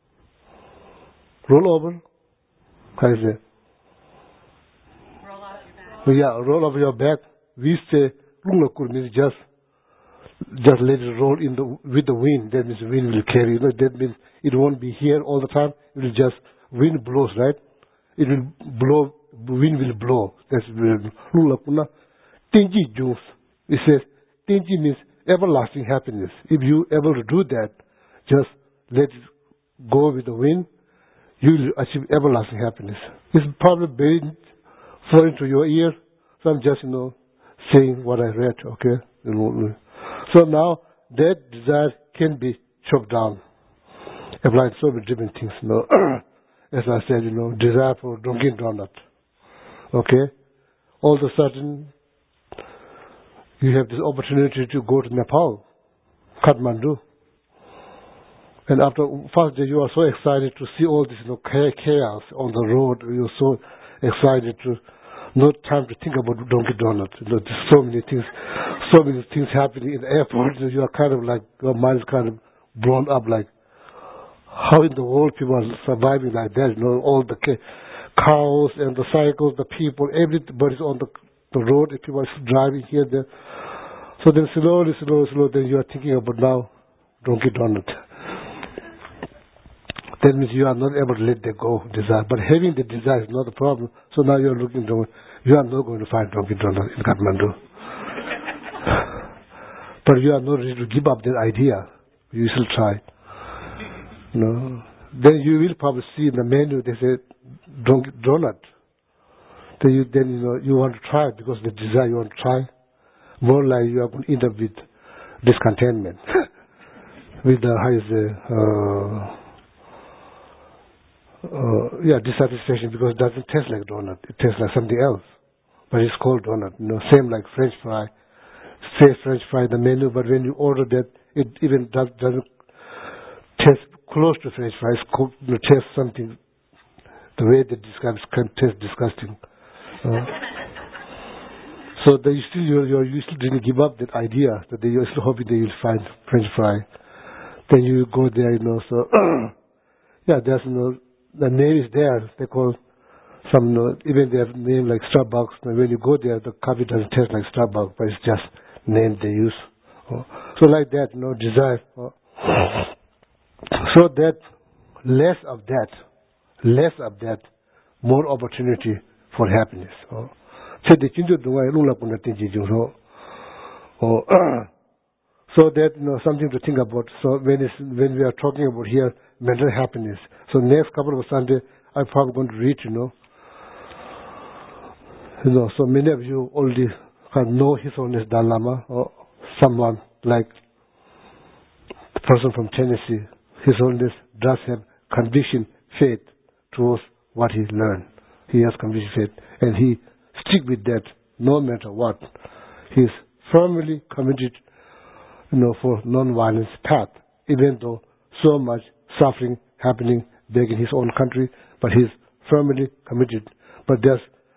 over. How is it? Roll off your back. Yeah, roll over your back. We say lung means just let it roll with the wind. That means the wind will carry. That means it won't be here all the time. It will just wind blows, right? It will blow. Wind will blow. That's lula. Tenji juice. It says tenji means everlasting happiness. If you able to do that, just let it go with the wind. You will achieve everlasting happiness. It's probably very foreign to your ear. So I'm just saying what I read. Okay. So now that desire can be chopped down, applied so many different things. As I said, desire for Dunkin' Donut. Okay, all of a sudden you have this opportunity to go to Nepal, Kathmandu, and after first day you are so excited to see all this chaos on the road. You're so excited to. No time to think about Dunkin' Donut. There's so many things happening in the airport. You are kind of like, your mind is kind of blown up like, how in the world people are surviving like that? All the cows and the cycles, the people, everybody's on the road. If people are driving here, there. So then slowly, then you are thinking about now Dunkin' Donut. That means you are not able to let that go, desire. But having the desire is not a problem. So now you are looking to, you are not going to find Dunkin' Donut in Kathmandu. But you are not ready to give up that idea. You still try. Then you will probably see in the menu, they say Dunkin' Donut. Then you want to try it because the desire you want to try. More like you are going to end up with discontentment. With the dissatisfaction because it doesn't taste like donut. It tastes like something else. But it's called donut. Same like French fry. Say French fry in the menu, but when you order that, it even doesn't taste close to French fries. It tastes something. The way they describe it can taste disgusting. So you still didn't give up that idea that you're still hoping that you'll find French fry. Then you go there, so there's the name is there. They call some, even they have name like Starbucks. And when you go there, the coffee doesn't taste like Starbucks, but it's just name they use. So like that, desire. So that less of that, more opportunity for happiness. So that, something to think about. So when we are talking about here, mental happiness. So next couple of Sunday, I'm probably going to read, so many of you already know His Holiness Dalai Lama, or someone like the person from Tennessee. His Holiness does have conviction, faith towards what he learned. He has conviction, faith, and he stick with that no matter what. He's firmly committed, for non-violence path, even though so much suffering happening back in his own country, but he's firmly committed. But there's,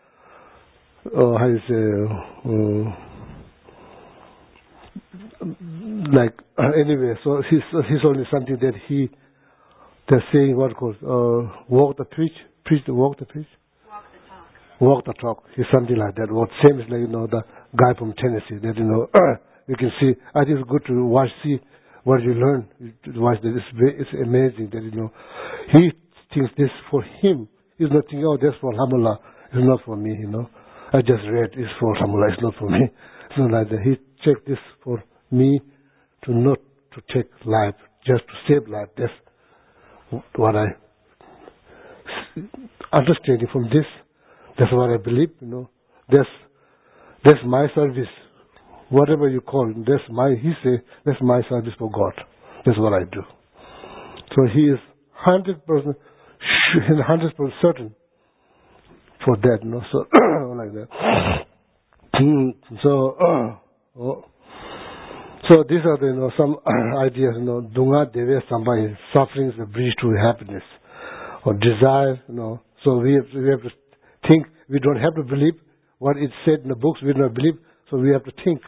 anyway, so he's only something that they're saying what called, walk the preach, walk the preach. Walk the talk. He's something like that. What same is like, the guy from Tennessee that, you can see. I think it's good to see what you learn. Watch that. It's amazing that, he thinks this for him. He's not thinking, oh, that's for Alhamdulillah. It's not for me, I just read, it's for Alhamdulillah. It's not for me. It's not like that. He checked this for me not to take life, just to save life. That's what I understanding from this. That's what I believe, That's my service. Whatever you call it, that's my service for God. That's what I do. So he is 100% certain for that, So, like that. So these are the, some ideas, Dunga Deve Samba is suffering is a bridge to happiness. Or desire, So we have to think. We don't have to believe what is said in the books. We don't believe, so we have to think.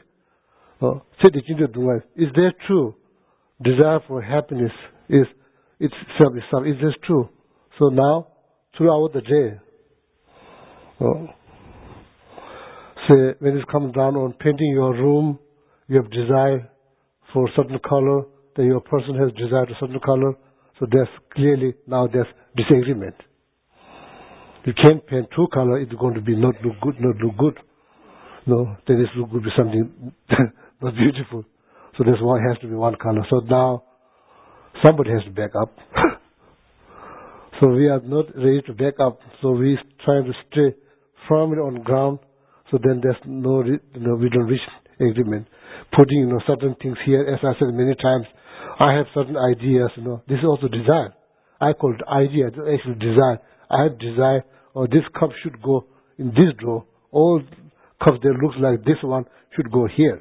Is that true? Desire for happiness is this true? So now, throughout the day, say when it comes down on painting your room, you have desire for a certain color, then your person has desire to a certain color. So there's clearly now there's disagreement. You can't paint two colors, it's going to be not look good. No, then it's going to be something not beautiful. So that's why it has to be one color. So now somebody has to back up. So we are not ready to back up. So we trying to stay firmly on ground. So then there's we don't reach agreement. Putting certain things here, as I said many times, I have certain ideas. This is also desire. I call it idea. It's actually desire. I have desire, or this cup should go in this drawer. All cups that looks like this one should go here.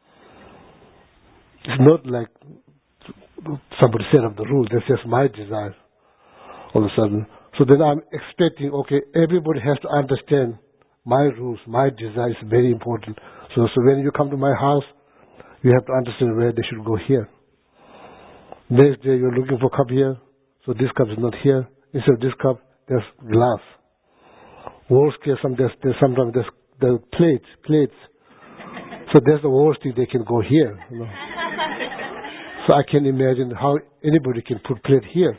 It's not like somebody set up the rule. That's just my desire. All of a sudden. So then I'm expecting, okay, everybody has to understand my rules, my desire is very important. So when you come to my house, you have to understand where they should go here. Next day you're looking for cup here, so this cup is not here. Instead of this cup, there's glass. Worst case, sometimes there's the plates. So that's the worst thing, they can go here. So I can imagine how anybody can put plate here.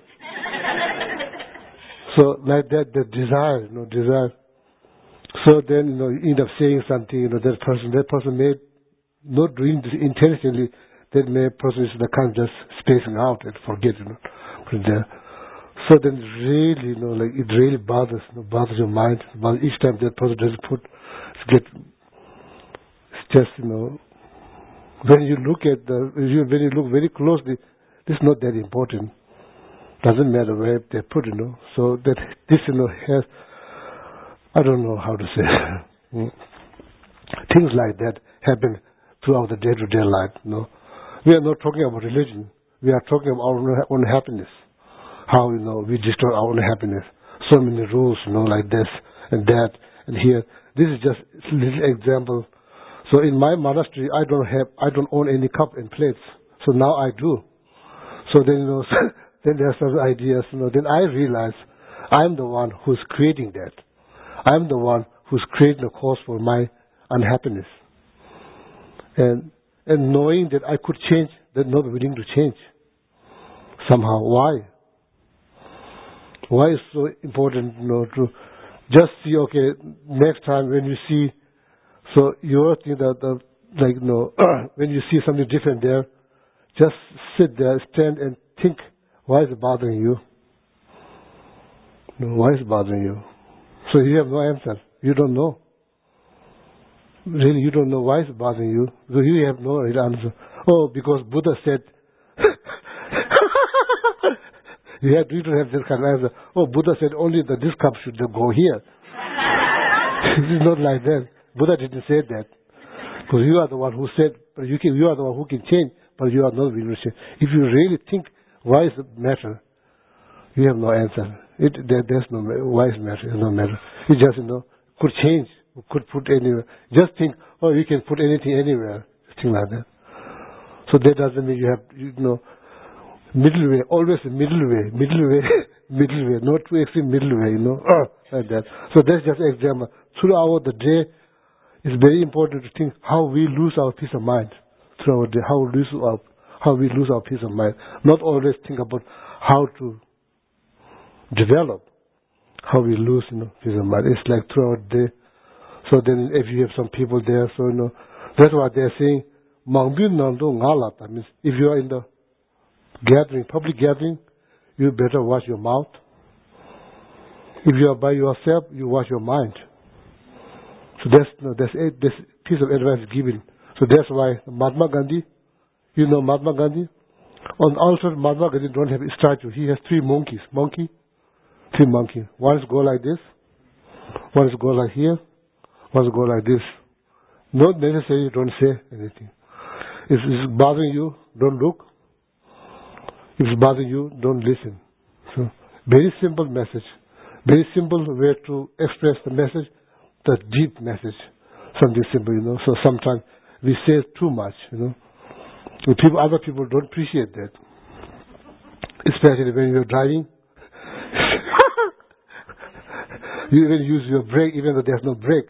So like that, the desire. So then, you end up saying something, that person may not doing this intentionally, that person is kind of just spacing out and forget, put it there. So then really, it really bothers your mind. But each time that person doesn't put, it's just, when you look when you look very closely, this is not that important. Doesn't matter where they put it, So that this, has, I don't know how to say it. Things like that happen throughout the day-to-day life, We are not talking about religion. We are talking about our own happiness. How, we destroy our own happiness. So many rules, like this and that and here. This is just a little example. So in my monastery, I don't own any cup and plates. So now I do. So then, then there are some ideas, then I realize I'm the one who's creating that. I'm the one who's creating the cause for my unhappiness. And knowing that I could change, that not willing to change. Somehow, why? Why is so important, to just see, okay, next time when you see, so you think that like, when you see something different there, just sit there, stand and think, why is it bothering you? Why is it bothering you? So you have no answer. You don't know. Really, you don't know why it's bothering you. So you have no real answer. Oh, because Buddha said, you don't have this kind of answer. Oh, Buddha said only that this cup should go here. It's not like that. Buddha didn't say that. Because you are the one who said, you are the one who can change, but you are not willing to change. If you really think, why is it matter? You have no answer. There's no why is matter. There's no matter. You just could change, could put anywhere. Just think, oh, you can put anything anywhere, thing like that. So that doesn't mean you have middle way. Always a middle way, not too extreme middle way. Like that. So that's just an example. Throughout the day, it's very important to think how we lose our peace of mind. Throughout the day, how we lose our peace of mind. Not always think about how to develop, how we lose peace of mind. It's like throughout the day. So then if you have some people there, so that's what they're saying. Means if you are in the gathering, public gathering, you better watch your mouth. If you are by yourself, you watch your mind. So that's this piece of advice given. So that's why Mahatma Gandhi, Mahatma Gandhi, on the altar Mahatma Gandhi don't have a statue. He has three monkeys. Three monkeys. One is go like this, one is go like here, one is go like this. Not necessarily don't say anything. If it's bothering you, don't look. If it's bothering you, don't listen. So very simple message. Very simple way to express the message, the deep message. Something simple, So sometimes we say too much, Other people don't appreciate that. Especially when you're driving. You even use your brake even though there's no brake.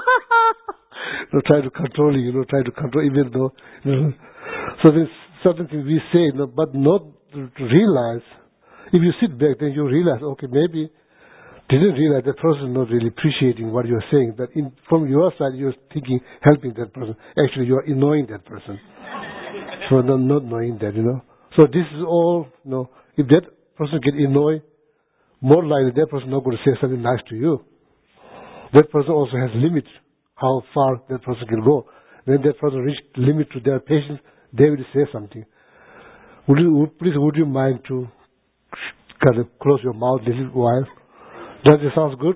Try to control it, try to control even though, So there's certain things we say, but not to realize. If you sit back, then you realize, okay, maybe didn't realize that person not really appreciating what you're saying. That from your side, you're thinking, helping that person. Actually, you're annoying that person. So not knowing that, So this is all, if that person get annoyed, more likely that person not going to say something nice to you. That person also has limits, how far that person can go. When that person reach limit to their patience, they will say something. Would you mind to kind of close your mouth a little while? Does it sound good?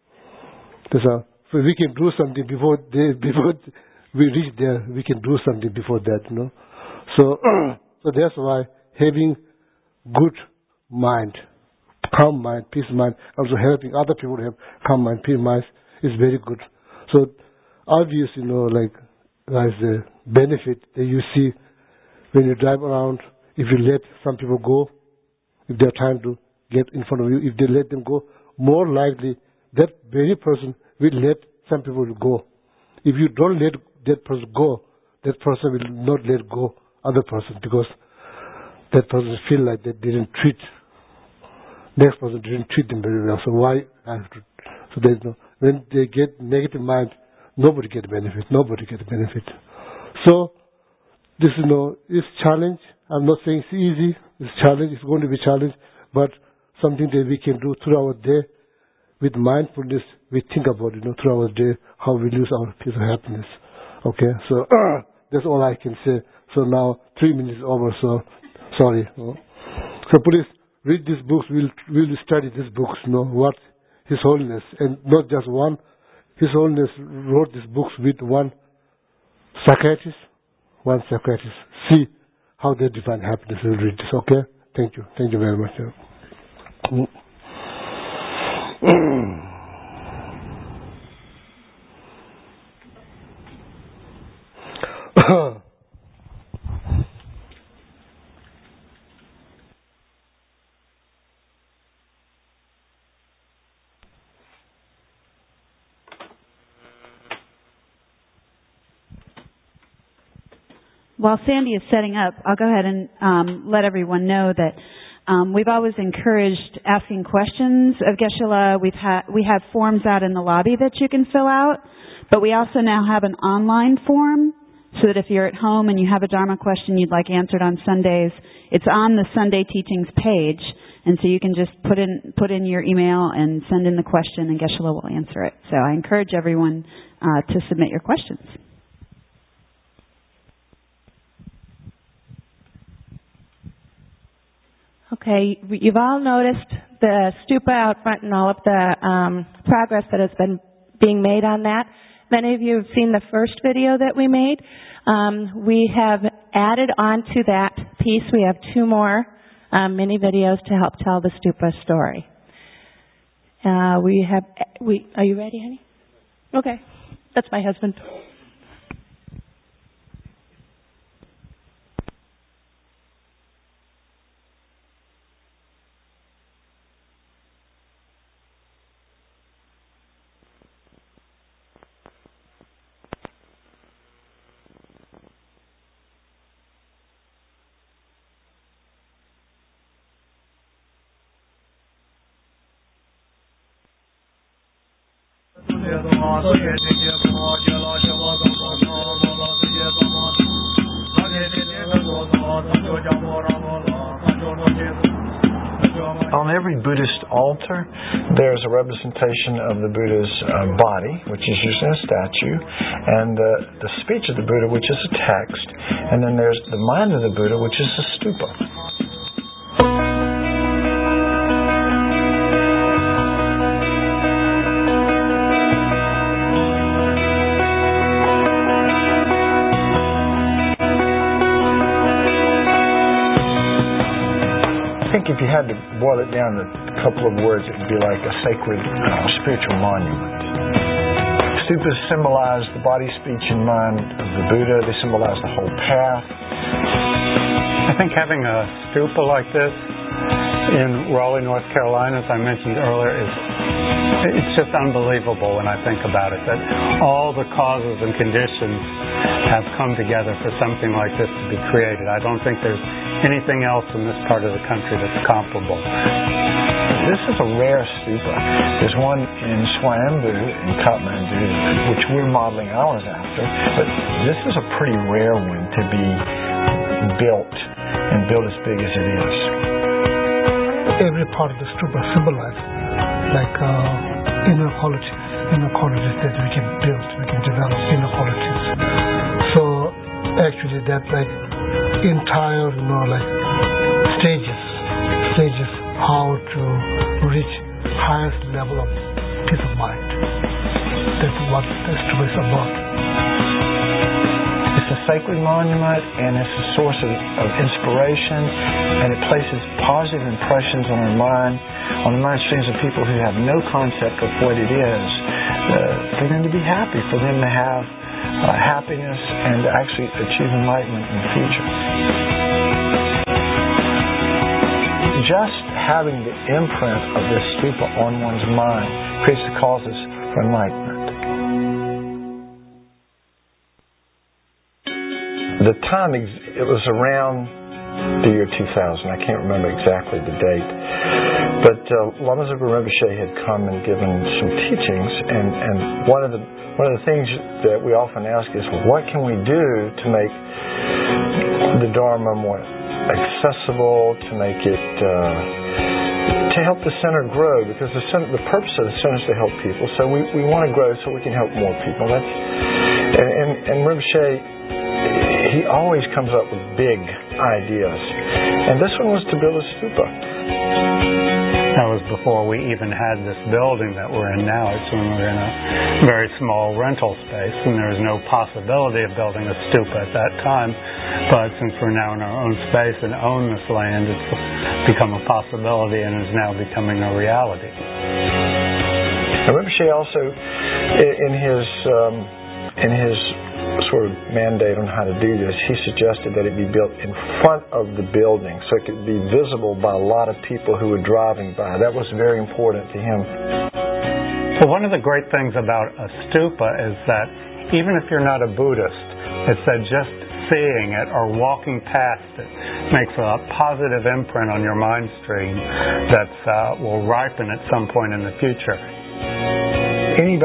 So we can do something before we reach there. We can do something before that, So that's why having good mind, calm mind, peace mind, also helping other people to have calm mind, peace mind is very good. So obvious, like there's a benefit that you see when you drive around. If you let some people go, if they're trying to get in front of you, if they let them go, more likely that very person will let some people go. If you don't let that person go, that person will not let go other person because that person feel like they didn't treat next person didn't treat them very well. So why I have to? So there's when they get negative mind, nobody get benefit. Nobody get benefit. So this is challenge. I'm not saying it's easy. It's challenge. It's going to be challenge, but something that we can do throughout the day with mindfulness. We think about throughout the day how we lose our peace of happiness. Okay, so that's all I can say. So now 3 minutes over. So sorry. So please read these books. We'll study these books. What His Holiness, and not just one. His Holiness wrote these books with one psychiatrist. See how they define happiness. We'll read this. Okay. Thank you. Thank you very much. While Sandy is setting up, I'll go ahead and let everyone know that we've always encouraged asking questions of Geshe-la. We have forms out in the lobby that you can fill out, but we also now have an online form so that if you're at home and you have a Dharma question you'd like answered on Sundays, it's on the Sunday Teachings page, and so you can just put in your email and send in the question, and Geshe-la will answer it. So I encourage everyone to submit your questions. Okay, you've all noticed the stupa out front and all of the progress that has been being made on that. Many of you have seen the first video that we made. We have added on to that piece. We have 2 more mini videos to help tell the stupa story. Are you ready, honey? Okay, that's my husband. On every Buddhist altar, there's a representation of the Buddha's body, which is usually a statue, and the speech of the Buddha, which is a text, and then there's the mind of the Buddha, which is a stupa. I think if you had to boil it down to a couple of words, it would be like a sacred spiritual monument. Stupas symbolize the body, speech, and mind of the Buddha. They symbolize the whole path. I think having a stupa like this in Raleigh, North Carolina, as I mentioned earlier, it's just unbelievable when I think about it, that all the causes and conditions have come together for something like this to be created. I don't think there's anything else in this part of the country that's comparable. This is a rare stupa. There's one in Swayambhu in Kathmandu, which we're modeling ours after, but this is a pretty rare one to be built and built as big as it is. Every part of the stupa symbolizes like inner qualities that we can build, we can develop inner qualities. So actually that like entire stages how to reach highest level of peace of mind. That's what the stupa is about. It's a sacred monument, and it's a source of inspiration, and it places positive impressions on our mind, on the mind streams of people who have no concept of what it is. They're going to be happy for them to have happiness and to actually achieve enlightenment in the future. Just having the imprint of this stupa on one's mind creates the causes for enlightenment. The time, it was around the year 2000. I can't remember exactly the date. But Lama Zopa Rinpoche had come and given some teachings, and one of the things that we often ask is, what can we do to make the Dharma more accessible, to make it to help the center grow, because the purpose of the center is to help people. So we want to grow so we can help more people. And Rinpoche, he always comes up with big ideas. And this one was to build a stupa. That was before we even had this building that we're in now. It's when we were in a very small rental space, and there was no possibility of building a stupa at that time. But since we're now in our own space and own this land, it's become a possibility and is now becoming a reality. And Rinpoche also, in his sort of mandate on how to do this, he suggested that it be built in front of the building so it could be visible by a lot of people who were driving by. That was very important to him. So one of the great things about a stupa is that even if you're not a Buddhist, it's that just seeing it or walking past it makes a positive imprint on your mind stream that will ripen at some point in the future. Anybody who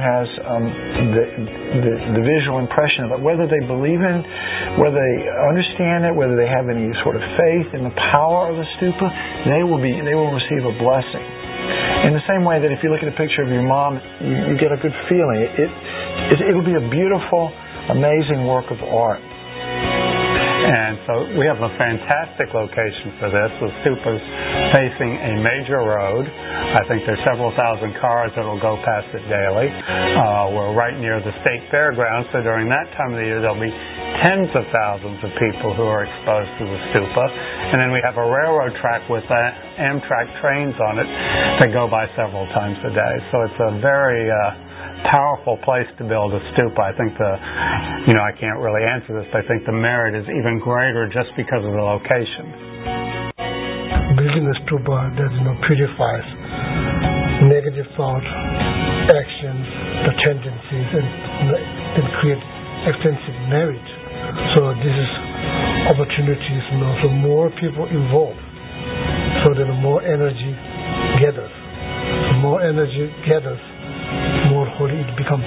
has the visual impression of it. Whether they believe in, whether they understand it, whether they have any sort of faith in the power of the stupa, they will receive a blessing. In the same way that if you look at a picture of your mom, you get a good feeling. It'll be a beautiful, amazing work of art. And so we have a fantastic location for this. The stupa's facing a major road. I think there's several thousand cars that will go past it daily. We're right near the state fairgrounds, so during that time of the year there'll be tens of thousands of people who are exposed to the stupa. And then we have a railroad track with Amtrak trains on it that go by several times a day. So it's a very powerful place to build a stupa. I think I can't really answer this, but I think the merit is even greater just because of the location. Building a stupa that purifies negative thought, actions, the tendencies, and create extensive merit. So this is opportunities, so more people involved, so that more energy gathers. The more energy gathers, more holy it becomes.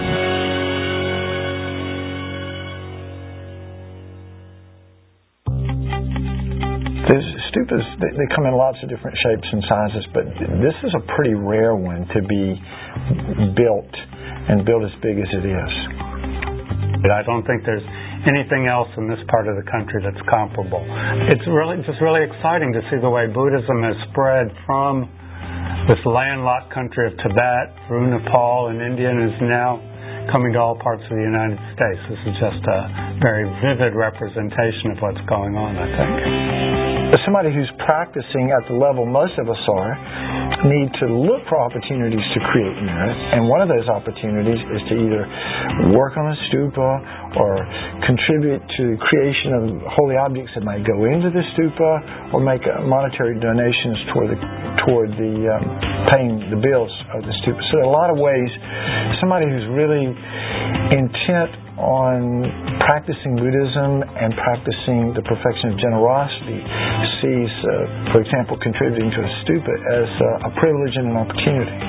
The stupas, they come in lots of different shapes and sizes, but this is a pretty rare one to be built and built as big as it is. I don't think there's anything else in this part of the country that's comparable. It's really exciting to see the way Buddhism has spread from this landlocked country of Tibet through Nepal and India and is now coming to all parts of the United States. This is just a very vivid representation of what's going on, I think. As somebody who's practicing at the level most of us are, need to look for opportunities to create merit, and one of those opportunities is to either work on a stupa or contribute to the creation of holy objects that might go into the stupa, or make monetary donations toward the paying the bills of the stupa. So in a lot of ways, somebody who's really intent on practicing Buddhism and practicing the perfection of generosity sees, for example, contributing to a stupa as a privilege and an opportunity.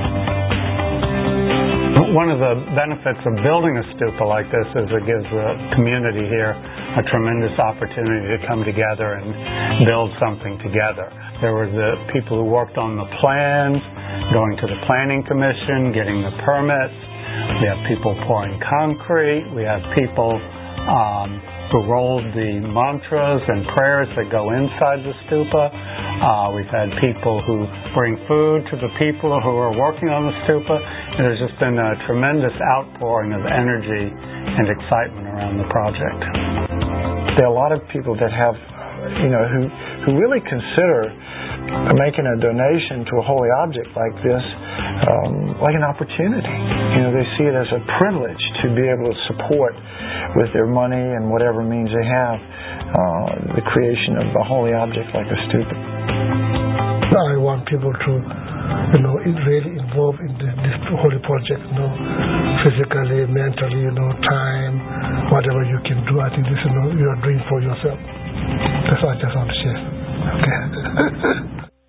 One of the benefits of building a stupa like this is it gives the community here a tremendous opportunity to come together and build something together. There were the people who worked on the plans, going to the planning commission, getting the permits. We have people pouring concrete. We have people who rolled the mantras and prayers that go inside the stupa. We've had people who bring food to the people who are working on the stupa. And there's just been a tremendous outpouring of energy and excitement around the project. There are a lot of people that have, who really consider making a donation to a holy object like this like an opportunity. They see it as a privilege to be able to support with their money and whatever means they have the creation of a holy object like a stupa. I want people to really involved in this holy project, physically, mentally, time, whatever you can do. I think this you are doing for yourself. That's what I just want to share. Okay.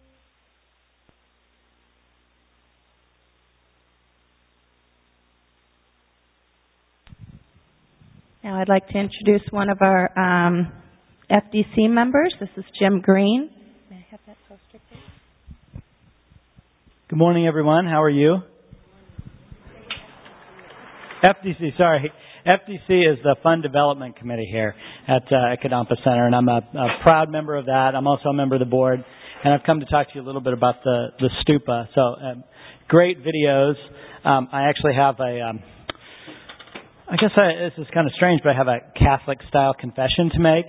Now I'd like to introduce one of our FDC members. This is Jim Green. May I have that poster, please? Good morning, everyone. How are you? FDC is the Fund Development Committee here at Kadampa Center, and I'm a proud member of that. I'm also a member of the board, and I've come to talk to you a little bit about the stupa. So, great videos. I actually have this is kind of strange, but I have a Catholic-style confession to make.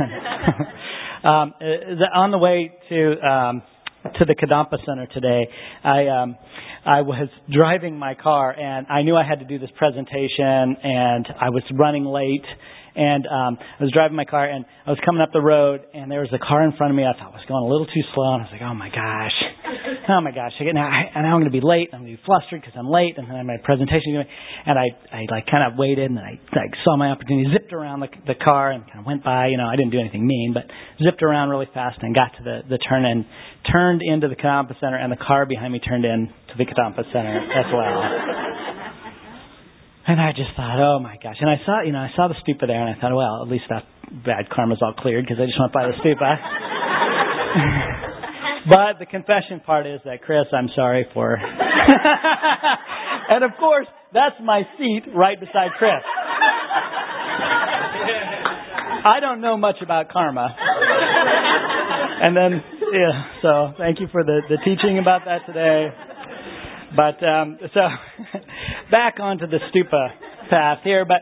On the way to the Kadampa Center today, I was driving my car, and I knew I had to do this presentation, and I was running late, and I was driving my car, and I was coming up the road, and there was a car in front of me. I thought I was going a little too slow, and I was like, oh my gosh, now I'm going to be late. I'm going to be flustered because I'm late, and then my presentation, and I kind of waited, and I saw my opportunity, zipped around the car, and kind of went by. I didn't do anything mean, but zipped around really fast, and got to the turn, and turned into the Kadampa Center, and the car behind me turned into the Kadampa Center as well. And I just thought, oh my gosh. And I saw the stupa there, and I thought, well, at least that bad karma's all cleared because I just went by the stupa. But the confession part is that, Chris, I'm sorry for... And of course, that's my seat right beside Chris. I don't know much about karma. And then, so thank you for the teaching about that today. But, so, back onto the stupa path here. But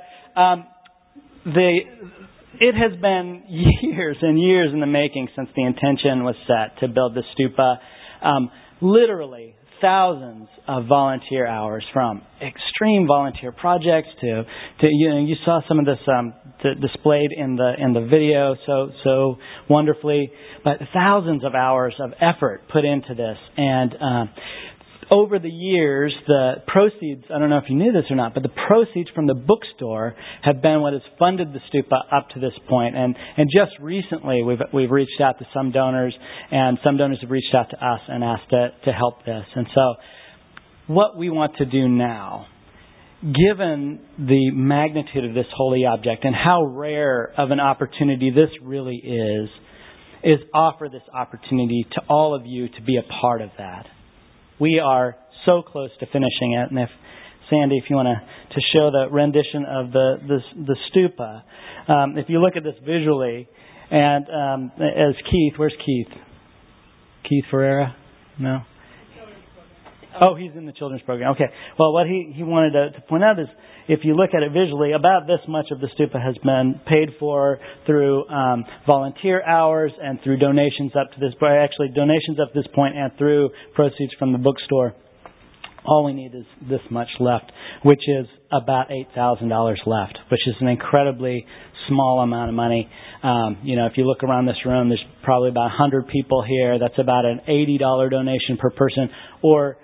it has been years and years in the making since the intention was set to build the stupa. Literally thousands of volunteer hours, from extreme volunteer projects to you saw some of this displayed in the video so wonderfully, but thousands of hours of effort put into this. And over the years, the proceeds, I don't know if you knew this or not, but the proceeds from the bookstore have been what has funded the stupa up to this point. And just recently, we've reached out to some donors, and some donors have reached out to us and asked to help this. And so what we want to do now, given the magnitude of this holy object and how rare of an opportunity this really is offer this opportunity to all of you to be a part of that. We are so close to finishing it, and Sandy, if you want to show the rendition of the stupa, if you look at this visually, and as Keith, where's Keith? Keith Ferreira? No. Oh, he's in the children's program. Okay. Well, what he wanted to point out is, if you look at it visually, about this much of the stupa has been paid for through volunteer hours and through donations up to this point, and through proceeds from the bookstore. All we need is this much left, which is about $8,000 left, which is an incredibly small amount of money. If you look around this room, there's probably about 100 people here. That's about an $80 donation per person, or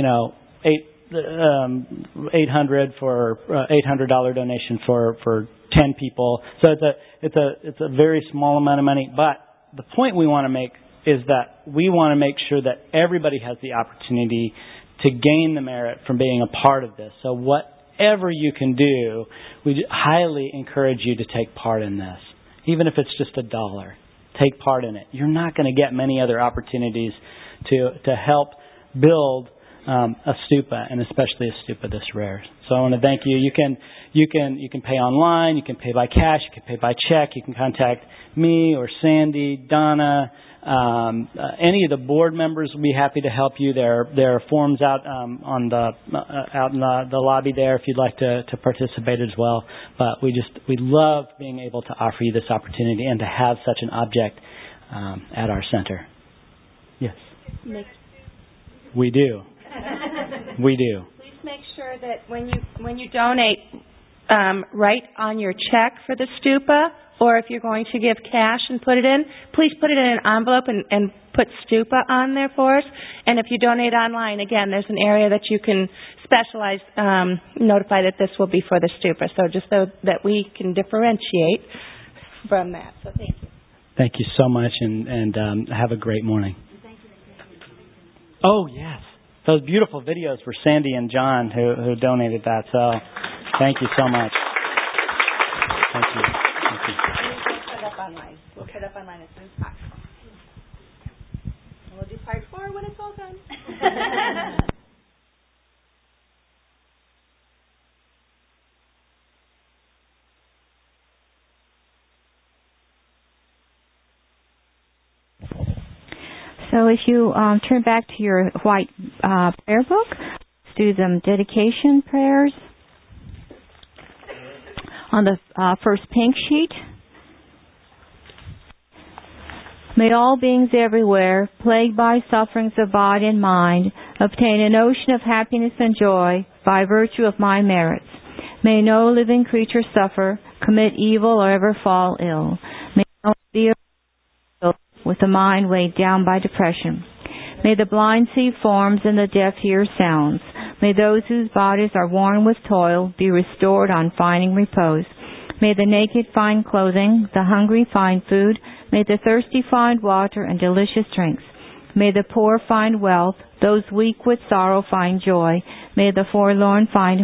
$800 for $800 donation for 10 people. So it's a very small amount of money. But the point we want to make is that we want to make sure that everybody has the opportunity to gain the merit from being a part of this. So whatever you can do, we highly encourage you to take part in this, even if it's just $1. Take part in it. You're not going to get many other opportunities to help build a stupa, and especially a stupa this rare. So I want to thank you. You can pay online, you can pay by cash, you can pay by check, you can contact me or Sandy, Donna, any of the board members will be happy to help you. There are forms out in the lobby there if you'd like to participate as well. But we love being able to offer you this opportunity and to have such an object at our center. Yes. We do. We do. Please make sure that when you donate, write on your check for the stupa, or if you're going to give cash and put it in, please put it in an envelope and put stupa on there for us. And if you donate online, again, there's an area that you can specialize, notify that this will be for the stupa. So just so that we can differentiate from that. So thank you. Thank you so much, and have a great morning. Oh, yes. Those beautiful videos were Sandy and John who donated that. So thank you so much. Thank you. Thank you. We'll put it up online. We'll put it up online as soon as possible. And we'll do part 4 when it's all done. So if you turn back to your white prayer book, let's do some dedication prayers. On the first pink sheet, may all beings everywhere, plagued by sufferings of body and mind, obtain an ocean of happiness and joy by virtue of my merits. May no living creature suffer, commit evil, or ever fall ill. May no one be with the mind weighed down by depression. May the blind see forms and the deaf hear sounds. May those whose bodies are worn with toil be restored on finding repose. May the naked find clothing, the hungry find food. May the thirsty find water and delicious drinks. May the poor find wealth, those weak with sorrow find joy. May the forlorn find hope,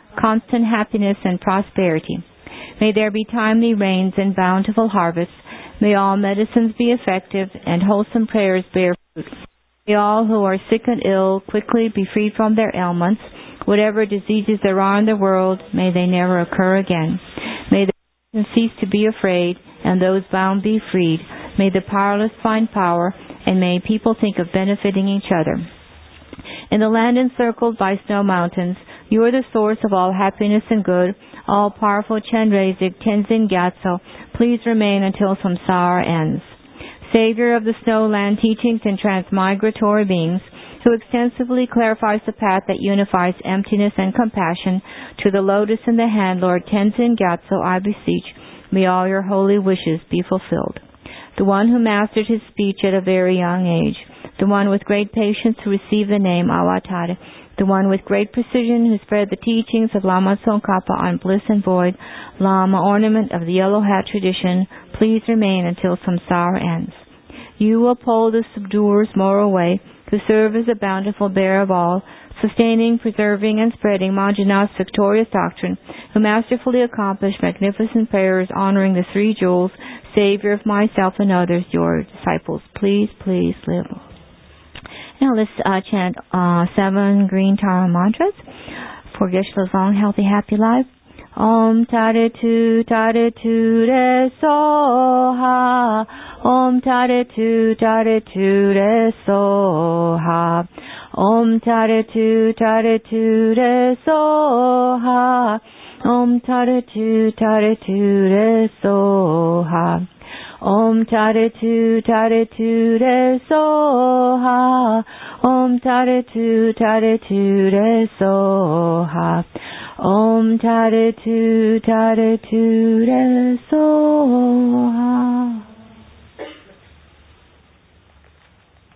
constant happiness and prosperity. May there be timely rains and bountiful harvests. May all medicines be effective and wholesome prayers bear fruit. May all who are sick and ill quickly be freed from their ailments. Whatever diseases there are in the world, may they never occur again. May the person cease to be afraid, and those bound be freed. May the powerless find power, and may people think of benefiting each other. In the land encircled by snow mountains, you are the source of all happiness and good. All-powerful Chenrezig Tenzin Gyatso, please remain until samsara ends. Savior of the snowland teachings and transmigratory beings, who extensively clarifies the path that unifies emptiness and compassion, to the lotus in the hand, Lord Tenzin Gyatso, I beseech, may all your holy wishes be fulfilled. The one who mastered his speech at a very young age, the one with great patience who received the name Awatare, the one with great precision who spread the teachings of Lama Tsongkhapa on bliss and void, Lama ornament of the yellow hat tradition, please remain until samsara ends. You uphold the subduer's moral way, who serve as the bountiful bearer of all, sustaining, preserving, and spreading Manjunath's victorious doctrine, who masterfully accomplished magnificent prayers honoring the three jewels, Savior of myself and others, your disciples. Please, please live. Now let's chant 7 green Tara mantras for Geshe-la's long, healthy, happy life. Om Tare Tu Re Soha. Om Tare Tu Re Soha. Om Tare Tu Re Soha. Om Tare Tu Re Soha. Om Tare Tu Re Soha. Om Tare Tu Re Soha. Om Tare Tu Re Soha.